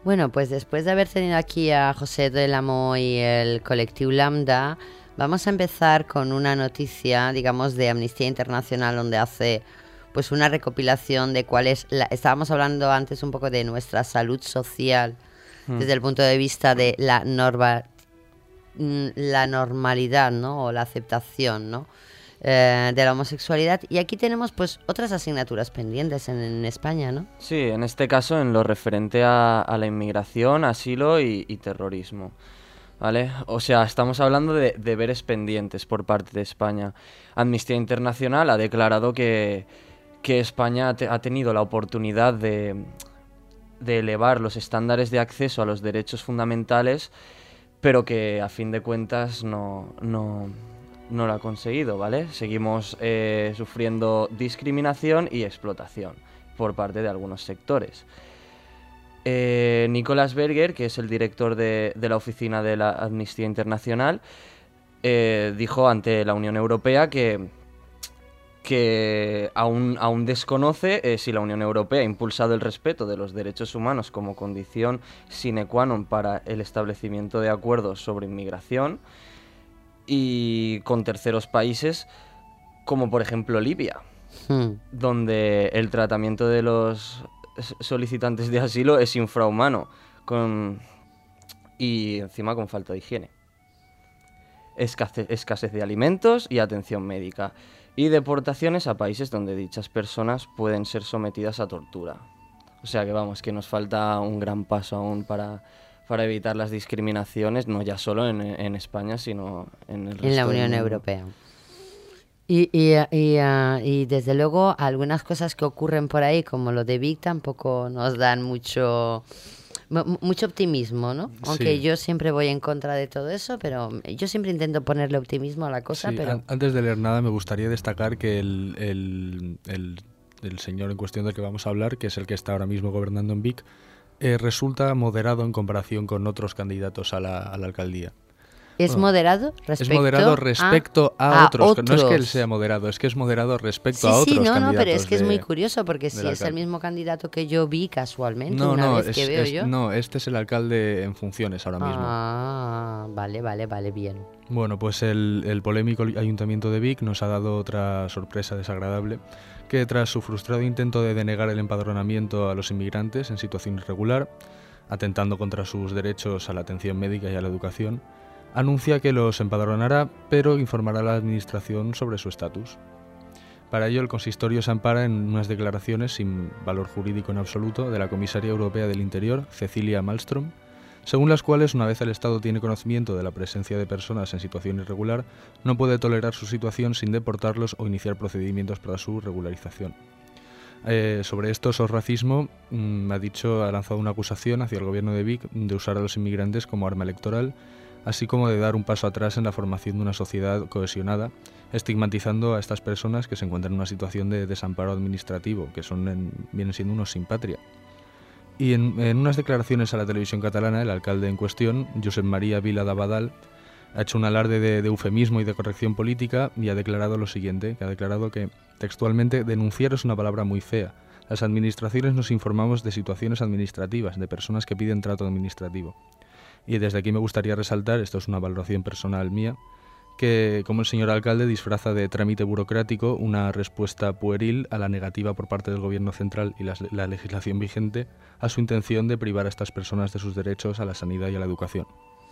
Bueno, pues después de haber tenido aquí a José del Amo y el colectivo Lambda, vamos a empezar con una noticia, digamos, de Amnistía Internacional, donde hace pues una recopilación de cuál es estábamos hablando antes un poco de nuestra salud social desde el punto de vista de la normalidad, ¿no? O la aceptación, ¿no? De la homosexualidad. Y aquí tenemos pues otras asignaturas pendientes en España, ¿no? Sí, en este caso en lo referente a la inmigración, asilo y terrorismo, ¿vale? O sea, estamos hablando de deberes pendientes por parte de España. Amnistía Internacional ha declarado que España ha tenido la oportunidad de elevar los estándares de acceso a los derechos fundamentales, pero que a fin de cuentas no lo ha conseguido, ¿vale? Seguimos sufriendo discriminación y explotación por parte de algunos sectores. Nicolás Berger, que es el director de la oficina de la Amnistía Internacional, dijo ante la Unión Europea que aún desconoce si la Unión Europea ha impulsado el respeto de los derechos humanos como condición sine qua non para el establecimiento de acuerdos sobre inmigración y con terceros países como por ejemplo Libia, donde el tratamiento de los solicitantes de asilo es infrahumano y encima con falta de higiene, escasez de alimentos y atención médica, y deportaciones a países donde dichas personas pueden ser sometidas a tortura. O sea que vamos, que nos falta un gran paso aún para evitar las discriminaciones, no ya solo en España, sino en el resto en la Unión del mundo. Europea. Y desde luego algunas cosas que ocurren por ahí, como lo de Vic, tampoco nos dan mucho optimismo, ¿no? Aunque Sí. yo siempre voy en contra de todo eso, pero yo siempre intento ponerle optimismo a la cosa, Sí, pero... antes de leer nada me gustaría destacar que el señor en cuestión del que vamos a hablar, que es el que está ahora mismo gobernando en Vic, resulta moderado en comparación con otros candidatos a la alcaldía. ¿Es moderado Es moderado respecto a otros. No es que él sea moderado, es que es moderado respecto a otros candidatos. No, pero es que es muy curioso, porque del si es el alcalde. mismo candidato que yo vi casualmente que veo yo... No, este es el alcalde en funciones ahora mismo. Ah, vale, bien. Bueno, pues el polémico Ayuntamiento de Vic nos ha dado otra sorpresa desagradable, que tras su frustrado intento de denegar el empadronamiento a los inmigrantes en situación irregular, atentando contra sus derechos a la atención médica y a la educación, anuncia que los empadronará, pero informará a la Administración sobre su estatus. Para ello, el consistorio se ampara en unas declaraciones sin valor jurídico en absoluto de la Comisaria Europea del Interior, Cecilia Malmström, según las cuales, una vez el Estado tiene conocimiento de la presencia de personas en situación irregular, no puede tolerar su situación sin deportarlos o iniciar procedimientos para su regularización. Sobre esto, SOS Racismo ha lanzado una acusación hacia el gobierno de Vic de usar a los inmigrantes como arma electoral, así como de dar un paso atrás en la formación de una sociedad cohesionada, estigmatizando a estas personas que se encuentran en una situación de desamparo administrativo, que vienen siendo unos sin patria. Y en unas declaraciones a la televisión catalana, el alcalde en cuestión, Josep María Vila d'Abadal, ha hecho un alarde de eufemismo y de corrección política y ha declarado lo siguiente, que ha declarado que, textualmente, denunciar es una palabra muy fea. Las administraciones nos informamos de situaciones administrativas, de personas que piden trato administrativo. Y desde aquí me gustaría resaltar, esto es una valoración personal mía, que como el señor alcalde disfraza de trámite burocrático una respuesta pueril a la negativa por parte del gobierno central y la legislación vigente a su intención de privar a estas personas de sus derechos a la sanidad y a la educación.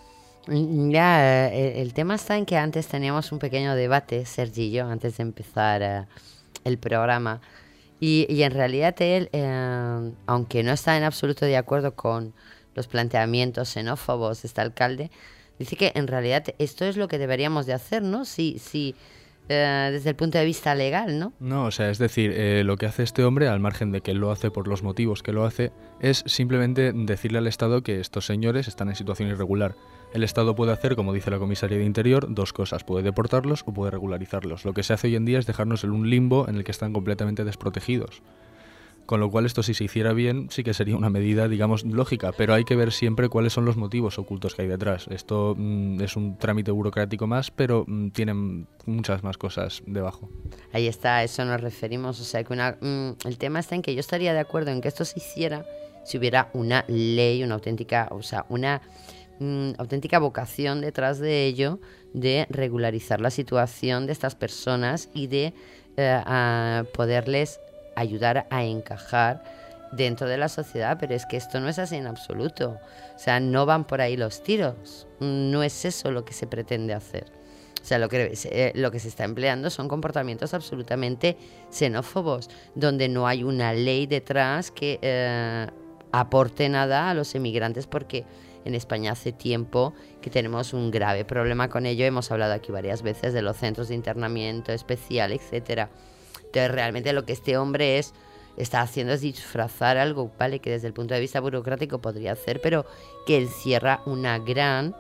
Ya, el tema está en que antes teníamos un pequeño debate, Sergi y yo, antes de empezar el programa, y en realidad él, aunque no está en absoluto de acuerdo con los planteamientos xenófobos de este alcalde, dice que en realidad esto es lo que deberíamos de hacer, ¿no? Sí, desde el punto de vista legal, ¿no? No, o sea, es decir, lo que hace este hombre, al margen de que él lo hace por los motivos que lo hace, es simplemente decirle al Estado que estos señores están en situación irregular. El Estado puede hacer, como dice la Comisaría de Interior, dos cosas: puede deportarlos o puede regularizarlos. Lo que se hace hoy en día es dejarnos en un limbo en el que están completamente desprotegidos. Con lo cual, esto, si se hiciera bien, sí que sería una medida, digamos, lógica, pero hay que ver siempre cuáles son los motivos ocultos que hay detrás. Esto es un trámite burocrático más, pero tienen muchas más cosas debajo. Ahí está, a eso nos referimos. O sea, que el tema está en que yo estaría de acuerdo en que esto se hiciera si hubiera una ley, una auténtica, o sea, una auténtica vocación detrás de ello de regularizar la situación de estas personas y de a poderles ayudar a encajar dentro de la sociedad, pero es que esto no es así en absoluto. O sea, no van por ahí los tiros, no es eso lo que se pretende hacer. O sea, lo que se está empleando son comportamientos absolutamente xenófobos, donde no hay una ley detrás que aporte nada a los emigrantes, porque en España hace tiempo que tenemos un grave problema con ello. Hemos hablado aquí varias veces de los centros de internamiento especial, etcétera. Entonces, realmente lo que este hombre está haciendo es disfrazar algo, ¿vale?, que desde el punto de vista burocrático podría hacer, pero que encierra una gran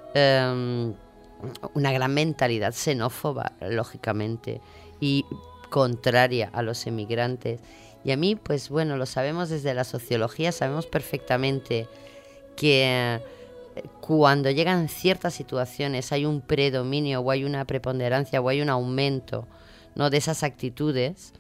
mentalidad xenófoba, lógicamente, y contraria a los emigrantes. Y a mí, pues bueno, lo sabemos desde la sociología, sabemos perfectamente que cuando llegan ciertas situaciones hay un predominio o hay una preponderancia o hay un aumento, ¿no?, de esas actitudes.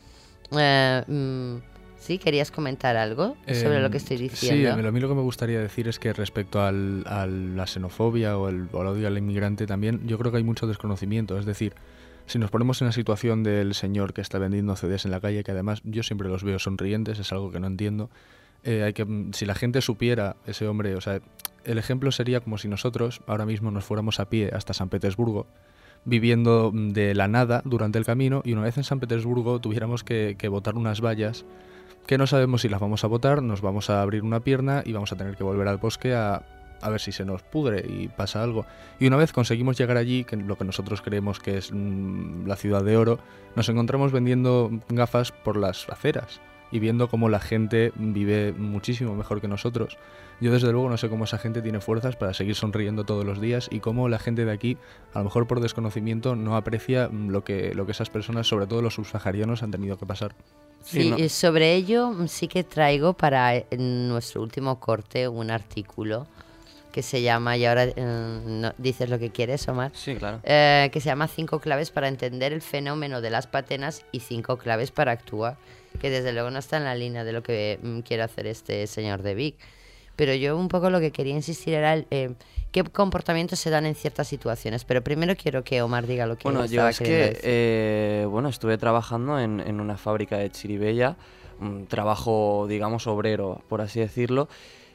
¿Sí? ¿Querías comentar algo sobre lo que estoy diciendo? Sí, a mí lo que me gustaría decir es que respecto a la xenofobia o el odio al inmigrante también, yo creo que hay mucho desconocimiento. Es decir, si nos ponemos en la situación del señor que está vendiendo CDs en la calle, que además yo siempre los veo sonrientes, es algo que no entiendo, si la gente supiera, ese hombre, o sea, el ejemplo sería como si nosotros ahora mismo nos fuéramos a pie hasta San Petersburgo, viviendo de la nada durante el camino, y una vez en San Petersburgo tuviéramos que botar unas vallas que no sabemos si las vamos a botar, nos vamos a abrir una pierna y vamos a tener que volver al bosque a ver si se nos pudre y pasa algo. Y una vez conseguimos llegar allí, que lo que nosotros creemos que es la ciudad de oro, nos encontramos vendiendo gafas por las aceras y viendo cómo la gente vive muchísimo mejor que nosotros. Yo desde luego no sé cómo esa gente tiene fuerzas para seguir sonriendo todos los días, y cómo la gente de aquí, a lo mejor por desconocimiento, no aprecia lo que esas personas, sobre todo los subsaharianos, han tenido que pasar. Sí, ¿no? Sobre ello sí que traigo para nuestro último corte un artículo que se llama, y ahora dices lo que quieres, Omar. Sí, claro. Que se llama 5 claves para entender el fenómeno de las patenas y 5 claves para actuar, que desde luego no está en la línea de lo que quiere hacer este señor de Vic. Pero yo un poco lo que quería insistir era qué comportamientos se dan en ciertas situaciones. Pero primero quiero que Omar diga lo que yo estaba queriendo decir. Estuve trabajando en una fábrica de Chiribella, un trabajo, digamos, obrero, por así decirlo,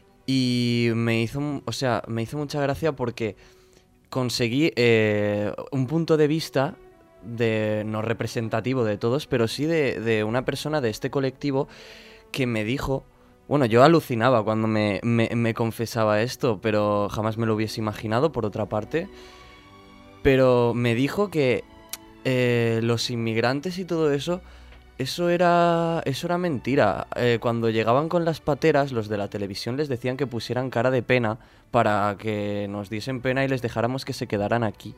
y me hizo mucha gracia porque conseguí un punto de vista no representativo de todos, pero sí de una persona de este colectivo que me dijo. Bueno, yo alucinaba cuando me confesaba esto, pero jamás me lo hubiese imaginado, por otra parte. Pero me dijo que los inmigrantes y todo eso era mentira. Cuando llegaban con las pateras, los de la televisión les decían que pusieran cara de pena para que nos diesen pena y les dejáramos que se quedaran aquí.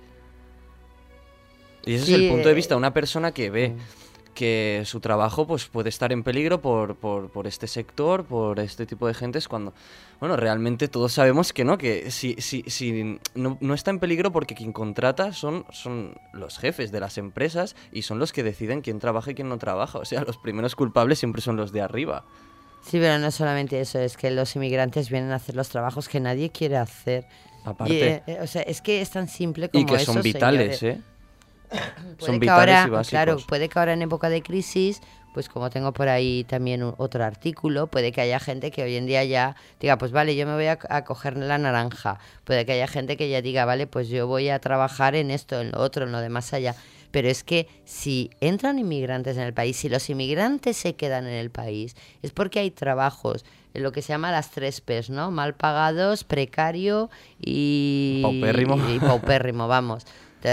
Y ese es el punto de vista de una persona que ve que su trabajo pues puede estar en peligro por este sector, por este tipo de gentes, cuando, bueno, realmente todos sabemos que no, que si no está en peligro, porque quien contrata son los jefes de las empresas y son los que deciden quién trabaja y quién no trabaja. O sea, los primeros culpables siempre son los de arriba. Sí, pero no solamente eso, es que los inmigrantes vienen a hacer los trabajos que nadie quiere hacer. Aparte. O sea, es que es tan simple como eso, y que son vitales, señores. Son vitales y básicos. Claro, puede que ahora en época de crisis, pues como tengo por ahí también otro artículo, puede que haya gente que hoy en día ya diga, pues vale, yo me voy a coger la naranja. Puede que haya gente que ya diga, vale, pues yo voy a trabajar en esto, en lo otro, en lo de más allá. Pero es que si entran inmigrantes en el país, si los inmigrantes se quedan en el país, es porque hay trabajos, en lo que se llama las 3 P's, ¿no? Mal pagados, precario y paupérrimo, vamos.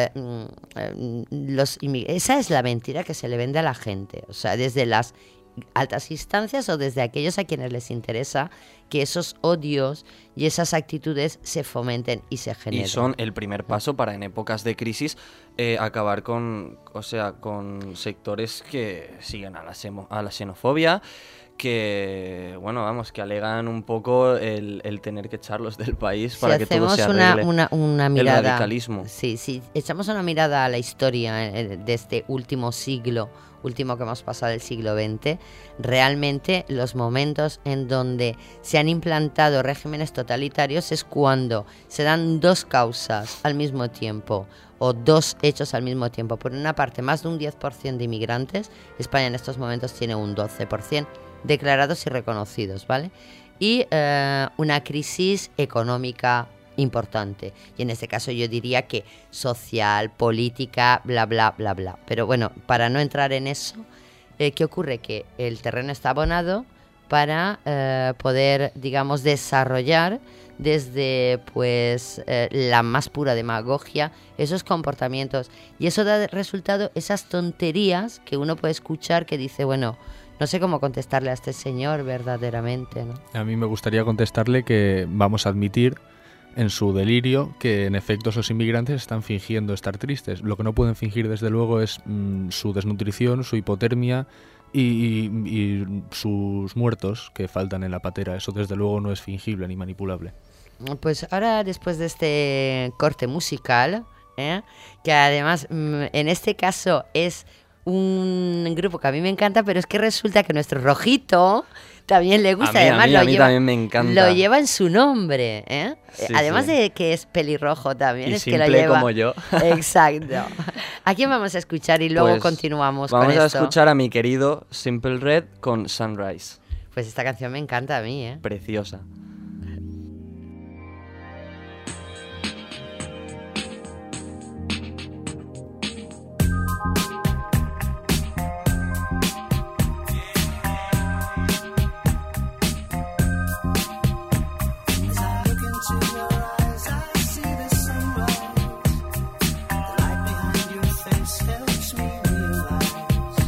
Esa es la mentira que se le vende a la gente, o sea, desde las altas instancias o desde aquellos a quienes les interesa que esos odios y esas actitudes se fomenten y se generen. Y son el primer paso para, en épocas de crisis, acabar con sectores que siguen a la xenofobia, que, bueno, vamos, que alegan un poco el tener que echarlos del país para que todo se hacemos arregle. una mirada, el radicalismo. Sí, echamos una mirada a la historia de este último siglo, último que hemos pasado del siglo XX, realmente los momentos en donde se han implantado regímenes totalitarios es cuando se dan dos causas al mismo tiempo o dos hechos al mismo tiempo. Por una parte, más de un 10% de inmigrantes. España en estos momentos tiene un 12% declarados y reconocidos, ¿vale? Y una crisis económica importante. Y en este caso yo diría que social, política, bla, bla, bla, bla. Pero bueno, para no entrar en eso, ¿qué ocurre? Que el terreno está abonado para poder, digamos, desarrollar desde pues la más pura demagogia esos comportamientos. Y eso da de resultado esas tonterías que uno puede escuchar que dice, bueno, no sé cómo contestarle a este señor verdaderamente, ¿no? A mí me gustaría contestarle que vamos a admitir en su delirio que en efecto esos inmigrantes están fingiendo estar tristes. Lo que no pueden fingir desde luego es su desnutrición, su hipotermia y sus muertos que faltan en la patera. Eso desde luego no es fingible ni manipulable. Pues ahora, después de este corte musical, que además en este caso es un grupo que a mí me encanta, pero es que resulta que nuestro Rojito también le gusta. A mí también me encanta. Lo lleva en su nombre, Sí, además sí. de que es pelirrojo también, Y es que lo simple lleva como yo. Exacto. ¿A quién vamos a escuchar y luego Pues continuamos vamos con a esto? escuchar a mi querido Simple Red con Sunrise. Pues esta canción me encanta a mí, Preciosa.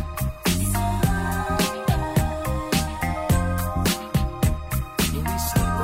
We stand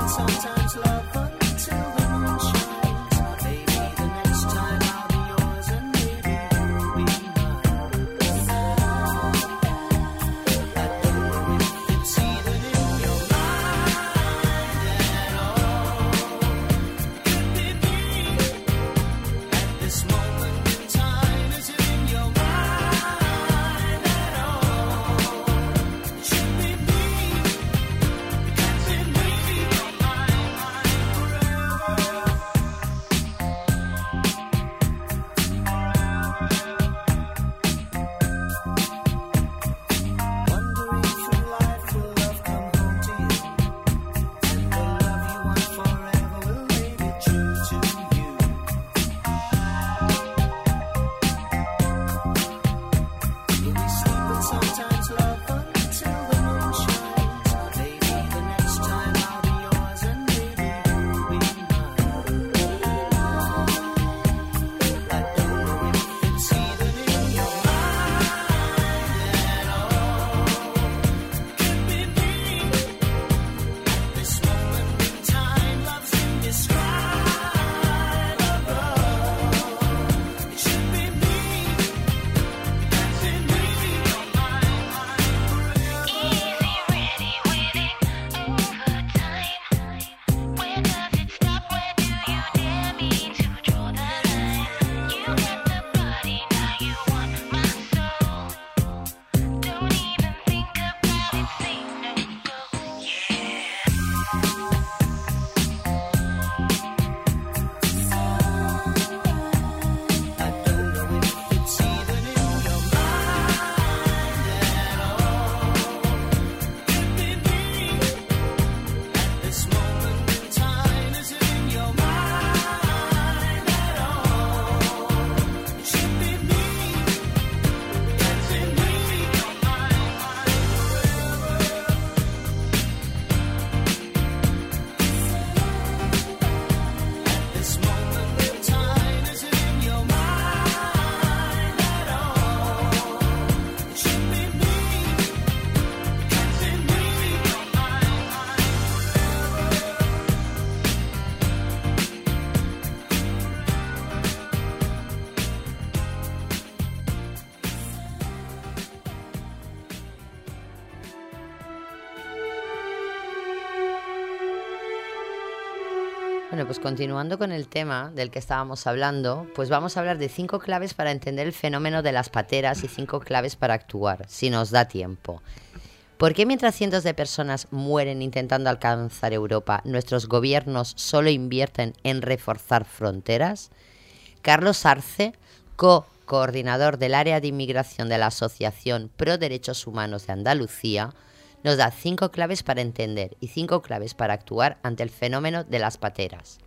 Bueno, pues continuando con el tema del que estábamos hablando, pues vamos a hablar de 5 claves para entender el fenómeno de las pateras y 5 claves para actuar, si nos da tiempo. ¿Por qué mientras cientos de personas mueren intentando alcanzar Europa, nuestros gobiernos solo invierten en reforzar fronteras? Carlos Arce, coordinador del área de inmigración de la Asociación Pro Derechos Humanos de Andalucía, nos da 5 claves para entender y 5 claves para actuar ante el fenómeno de las pateras.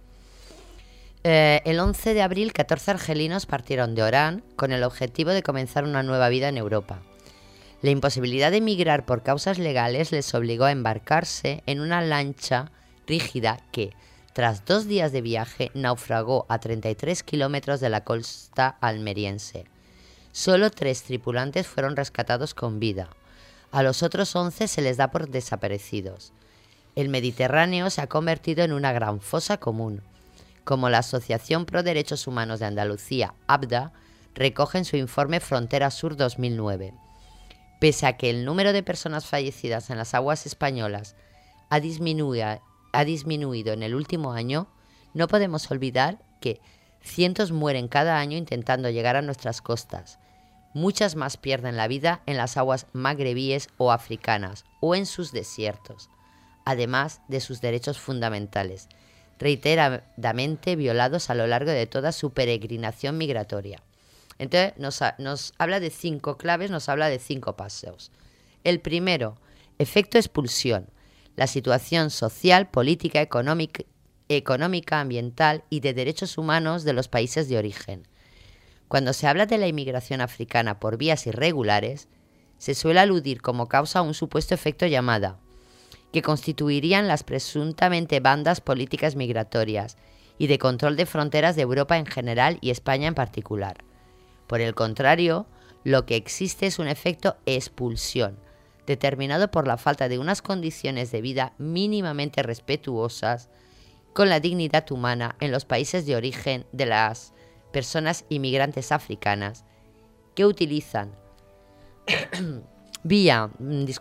El 11 de abril, 14 argelinos partieron de Orán con el objetivo de comenzar una nueva vida en Europa. La imposibilidad de emigrar por causas legales les obligó a embarcarse en una lancha rígida que, tras 2 días de viaje, naufragó a 33 kilómetros de la costa almeriense. Solo 3 tripulantes fueron rescatados con vida. A los otros 11 se les da por desaparecidos. El Mediterráneo se ha convertido en una gran fosa común, como la Asociación Pro Derechos Humanos de Andalucía, APDA, recoge en su informe Frontera Sur 2009. Pese a que el número de personas fallecidas en las aguas españolas ha disminuido en el último año, no podemos olvidar que cientos mueren cada año intentando llegar a nuestras costas. Muchas más pierden la vida en las aguas magrebíes o africanas o en sus desiertos, además de sus derechos fundamentales, reiteradamente violados a lo largo de toda su peregrinación migratoria. Entonces nos habla de 5 claves, nos habla de 5 pasos. El primero, efecto expulsión, la situación social, política, económica, ambiental y de derechos humanos de los países de origen. Cuando se habla de la inmigración africana por vías irregulares, se suele aludir como causa a un supuesto efecto llamada, que constituirían las presuntamente bandas políticas migratorias y de control de fronteras de Europa en general y España en particular. Por el contrario, lo que existe es un efecto expulsión, determinado por la falta de unas condiciones de vida mínimamente respetuosas con la dignidad humana en los países de origen de las personas inmigrantes africanas que utilizan vías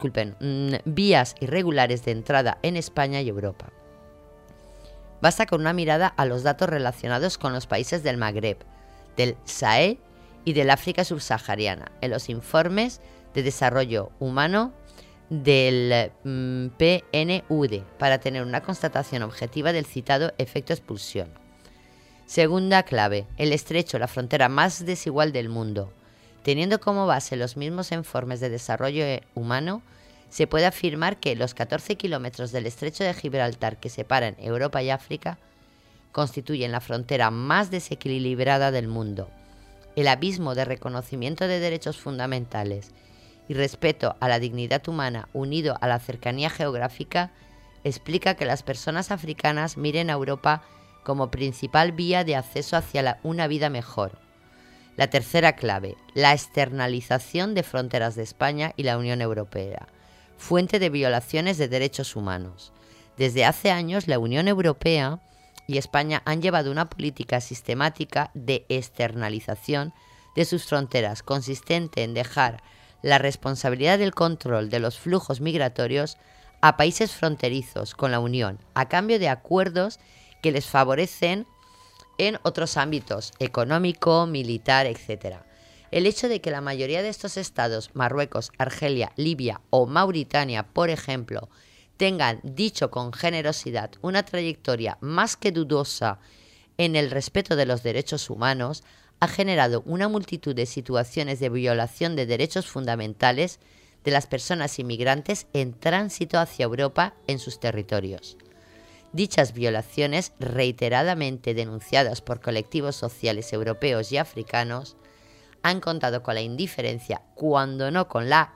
irregulares de entrada en España y Europa. Basta con una mirada a los datos relacionados con los países del Magreb, del Sahel y del África subsahariana, en los informes de desarrollo humano del PNUD, para tener una constatación objetiva del citado efecto expulsión. Segunda clave, el estrecho, la frontera más desigual del mundo. Teniendo como base los mismos informes de desarrollo humano, se puede afirmar que los 14 kilómetros del estrecho de Gibraltar que separan Europa y África constituyen la frontera más desequilibrada del mundo. El abismo de reconocimiento de derechos fundamentales y respeto a la dignidad humana unido a la cercanía geográfica explica que las personas africanas miren a Europa como principal vía de acceso hacia una vida mejor. La tercera clave, la externalización de fronteras de España y la Unión Europea, fuente de violaciones de derechos humanos. Desde hace años, la Unión Europea y España han llevado una política sistemática de externalización de sus fronteras, consistente en dejar la responsabilidad del control de los flujos migratorios a países fronterizos con la Unión, a cambio de acuerdos que les favorecen en otros ámbitos, económico, militar, etc. El hecho de que la mayoría de estos estados, Marruecos, Argelia, Libia o Mauritania, por ejemplo, tengan, dicho con generosidad, una trayectoria más que dudosa en el respeto de los derechos humanos, ha generado una multitud de situaciones de violación de derechos fundamentales de las personas inmigrantes en tránsito hacia Europa en sus territorios. Dichas violaciones, reiteradamente denunciadas por colectivos sociales europeos y africanos, han contado con la indiferencia, cuando no con la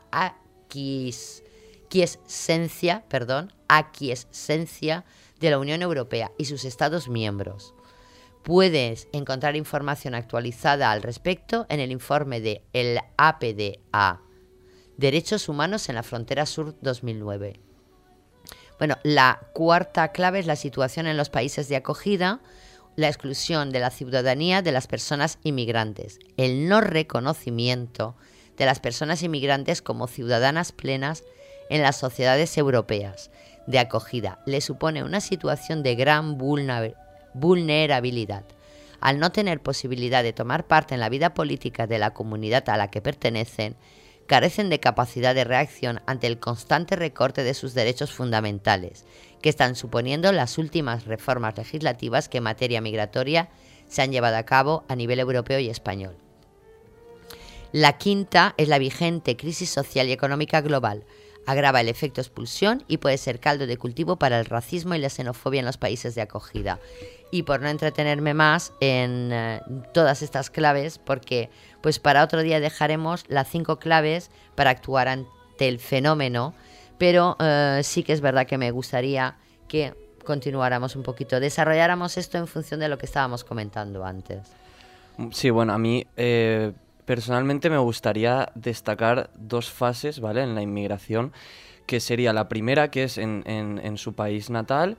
aquiescencia de la Unión Europea y sus Estados miembros. Puedes encontrar información actualizada al respecto en el informe de el APDA, Derechos Humanos en la Frontera Sur 2009. Bueno, la cuarta clave es la situación en los países de acogida, la exclusión de la ciudadanía de las personas inmigrantes, el no reconocimiento de las personas inmigrantes como ciudadanas plenas en las sociedades europeas de acogida. Le supone una situación de gran vulnerabilidad. Al no tener posibilidad de tomar parte en la vida política de la comunidad a la que pertenecen, carecen de capacidad de reacción ante el constante recorte de sus derechos fundamentales, que están suponiendo las últimas reformas legislativas que en materia migratoria se han llevado a cabo a nivel europeo y español. La quinta es la vigente crisis social y económica global. Agrava el efecto expulsión y puede ser caldo de cultivo para el racismo y la xenofobia en los países de acogida. Y por no entretenerme más en todas estas claves, porque pues para otro día dejaremos las 5 claves para actuar ante el fenómeno, pero sí que es verdad que me gustaría que continuáramos un poquito, desarrolláramos esto en función de lo que estábamos comentando antes. Sí, bueno, a mí personalmente me gustaría destacar 2 fases, ¿vale?, en la inmigración, que sería la primera, que es en su país natal,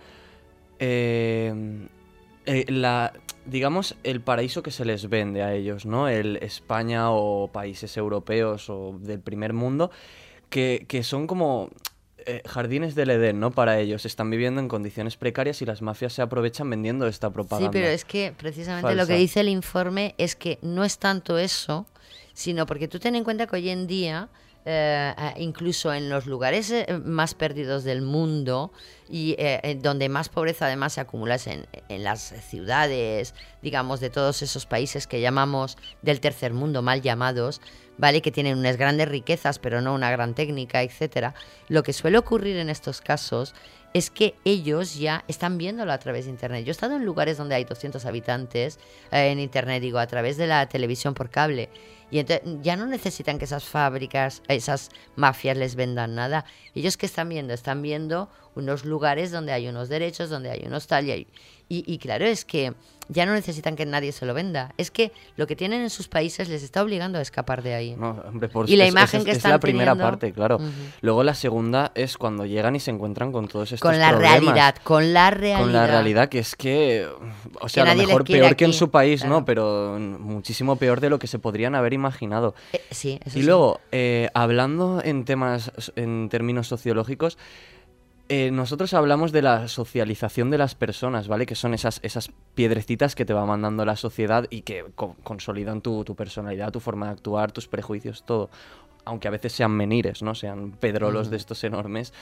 digamos, el paraíso que se les vende a ellos, ¿no? El España o países europeos o del primer mundo, que son como jardines del Edén, ¿no? Para ellos. Están viviendo en condiciones precarias y las mafias se aprovechan vendiendo esta propaganda. Sí, pero es que precisamente falsa. Lo que dice el informe es que no es tanto eso, sino porque tú ten en cuenta que hoy en día, incluso en los lugares más perdidos del mundo y donde más pobreza además se acumula es en las ciudades, digamos, de todos esos países que llamamos del tercer mundo, mal llamados, ¿vale?, que tienen unas grandes riquezas pero no una gran técnica, etcétera. Lo que suele ocurrir en estos casos es que ellos ya están viéndolo a través de internet. Yo he estado en lugares donde hay 200 habitantes en internet, digo, a través de la televisión por cable. Y entonces ya no necesitan que esas fábricas, esas mafias les vendan nada. Ellos que están viendo unos lugares donde hay unos derechos, donde hay unos tal y claro, es que ya no necesitan que nadie se lo venda. Es que lo que tienen en sus países les está obligando a escapar de ahí. No, hombre, y la imagen que es están la primera teniendo, parte, claro. Luego la segunda es cuando llegan y se encuentran con todos estos con la problemas. realidad. Con la realidad que es que, o sea, a lo mejor peor que en su país, claro, ¿no? Pero muchísimo peor de lo que se podrían haber imaginado. Sí, eso y sí. luego, hablando en términos sociológicos, nosotros hablamos de la socialización de las personas, ¿vale? Que son esas piedrecitas que te va mandando la sociedad y que consolidan tu personalidad, tu forma de actuar, tus prejuicios, todo. Aunque a veces sean menires, ¿no? Sean pedrolos de estos enormes.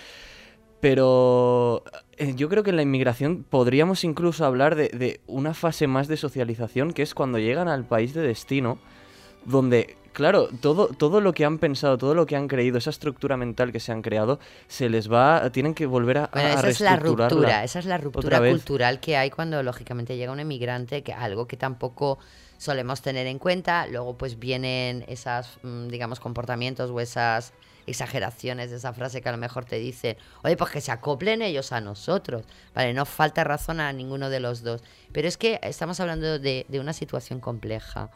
Pero yo creo que en la inmigración podríamos incluso hablar de una fase más de socialización, que es cuando llegan al país de destino, donde, claro, todo lo que han pensado, todo lo que han creído, esa estructura mental que se han creado, tienen que volver a reestructurarla. Esa es la ruptura cultural que hay cuando lógicamente llega un emigrante, que algo que tampoco solemos tener en cuenta. Luego pues vienen esas, digamos, comportamientos o esas exageraciones de esa frase que a lo mejor te dice, oye, pues que se acoplen ellos a nosotros. Vale, no falta razón a ninguno de los dos. Pero es que estamos hablando de una situación compleja,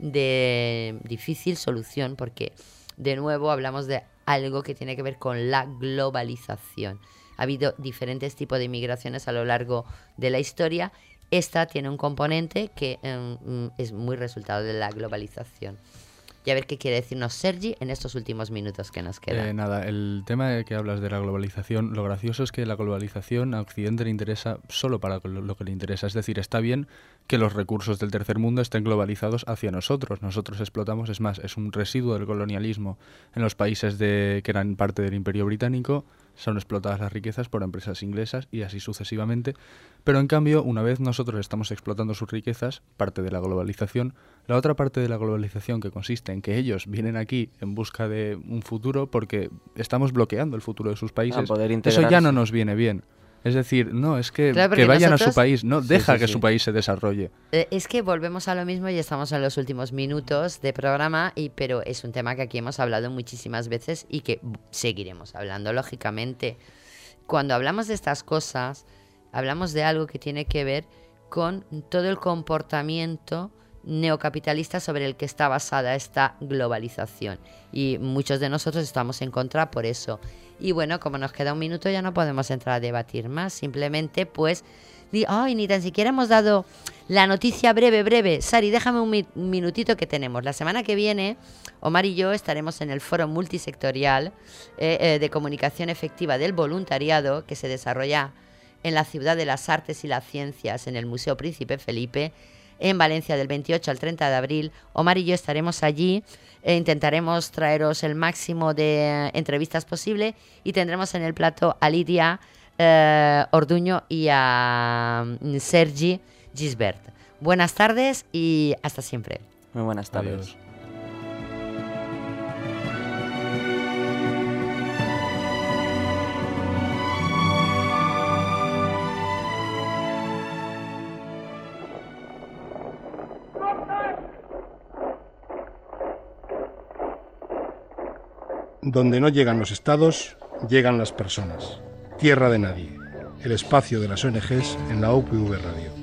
de difícil solución, porque de nuevo hablamos de algo que tiene que ver con la globalización. Ha habido diferentes tipos de inmigraciones a lo largo de la historia. Esta tiene un componente que es muy resultado de la globalización. Y a ver qué quiere decirnos Sergi en estos últimos minutos que nos quedan. Nada, el tema de que hablas de la globalización, lo gracioso es que la globalización a Occidente le interesa solo para lo que le interesa. Es decir, está bien que los recursos del tercer mundo estén globalizados hacia nosotros. Nosotros explotamos, es más, es un residuo del colonialismo en los países que eran parte del Imperio Británico. Son explotadas las riquezas por empresas inglesas y así sucesivamente. Pero en cambio, una vez nosotros estamos explotando sus riquezas, parte de la globalización, la otra parte de la globalización que consiste en que ellos vienen aquí en busca de un futuro porque estamos bloqueando el futuro de sus países, eso ya no nos viene bien. Es decir, no, es que, claro, que vayan nosotros, a su país, no, deja que su país se desarrolle. Es que volvemos a lo mismo y estamos en los últimos minutos de programa, pero es un tema que aquí hemos hablado muchísimas veces y que seguiremos hablando, lógicamente. Cuando hablamos de estas cosas, hablamos de algo que tiene que ver con todo el comportamiento neocapitalista sobre el que está basada esta globalización. Y muchos de nosotros estamos en contra por eso. Y bueno, como nos queda un minuto ya no podemos entrar a debatir más. Simplemente pues, ni tan siquiera hemos dado la noticia breve. Sari, déjame un minutito que tenemos. La semana que viene, Omar y yo estaremos en el foro multisectorial de comunicación efectiva del voluntariado que se desarrolla en la Ciudad de las Artes y las Ciencias, en el Museo Príncipe Felipe, en Valencia del 28 al 30 de abril. Omar y yo estaremos allí, intentaremos traeros el máximo de entrevistas posible y tendremos en el plato a Lidia Orduño y a Sergi Gisbert. Buenas tardes y hasta siempre. Muy buenas tardes. Adiós. Donde no llegan los estados, llegan las personas. Tierra de nadie. El espacio de las ONGs en la UPV Radio.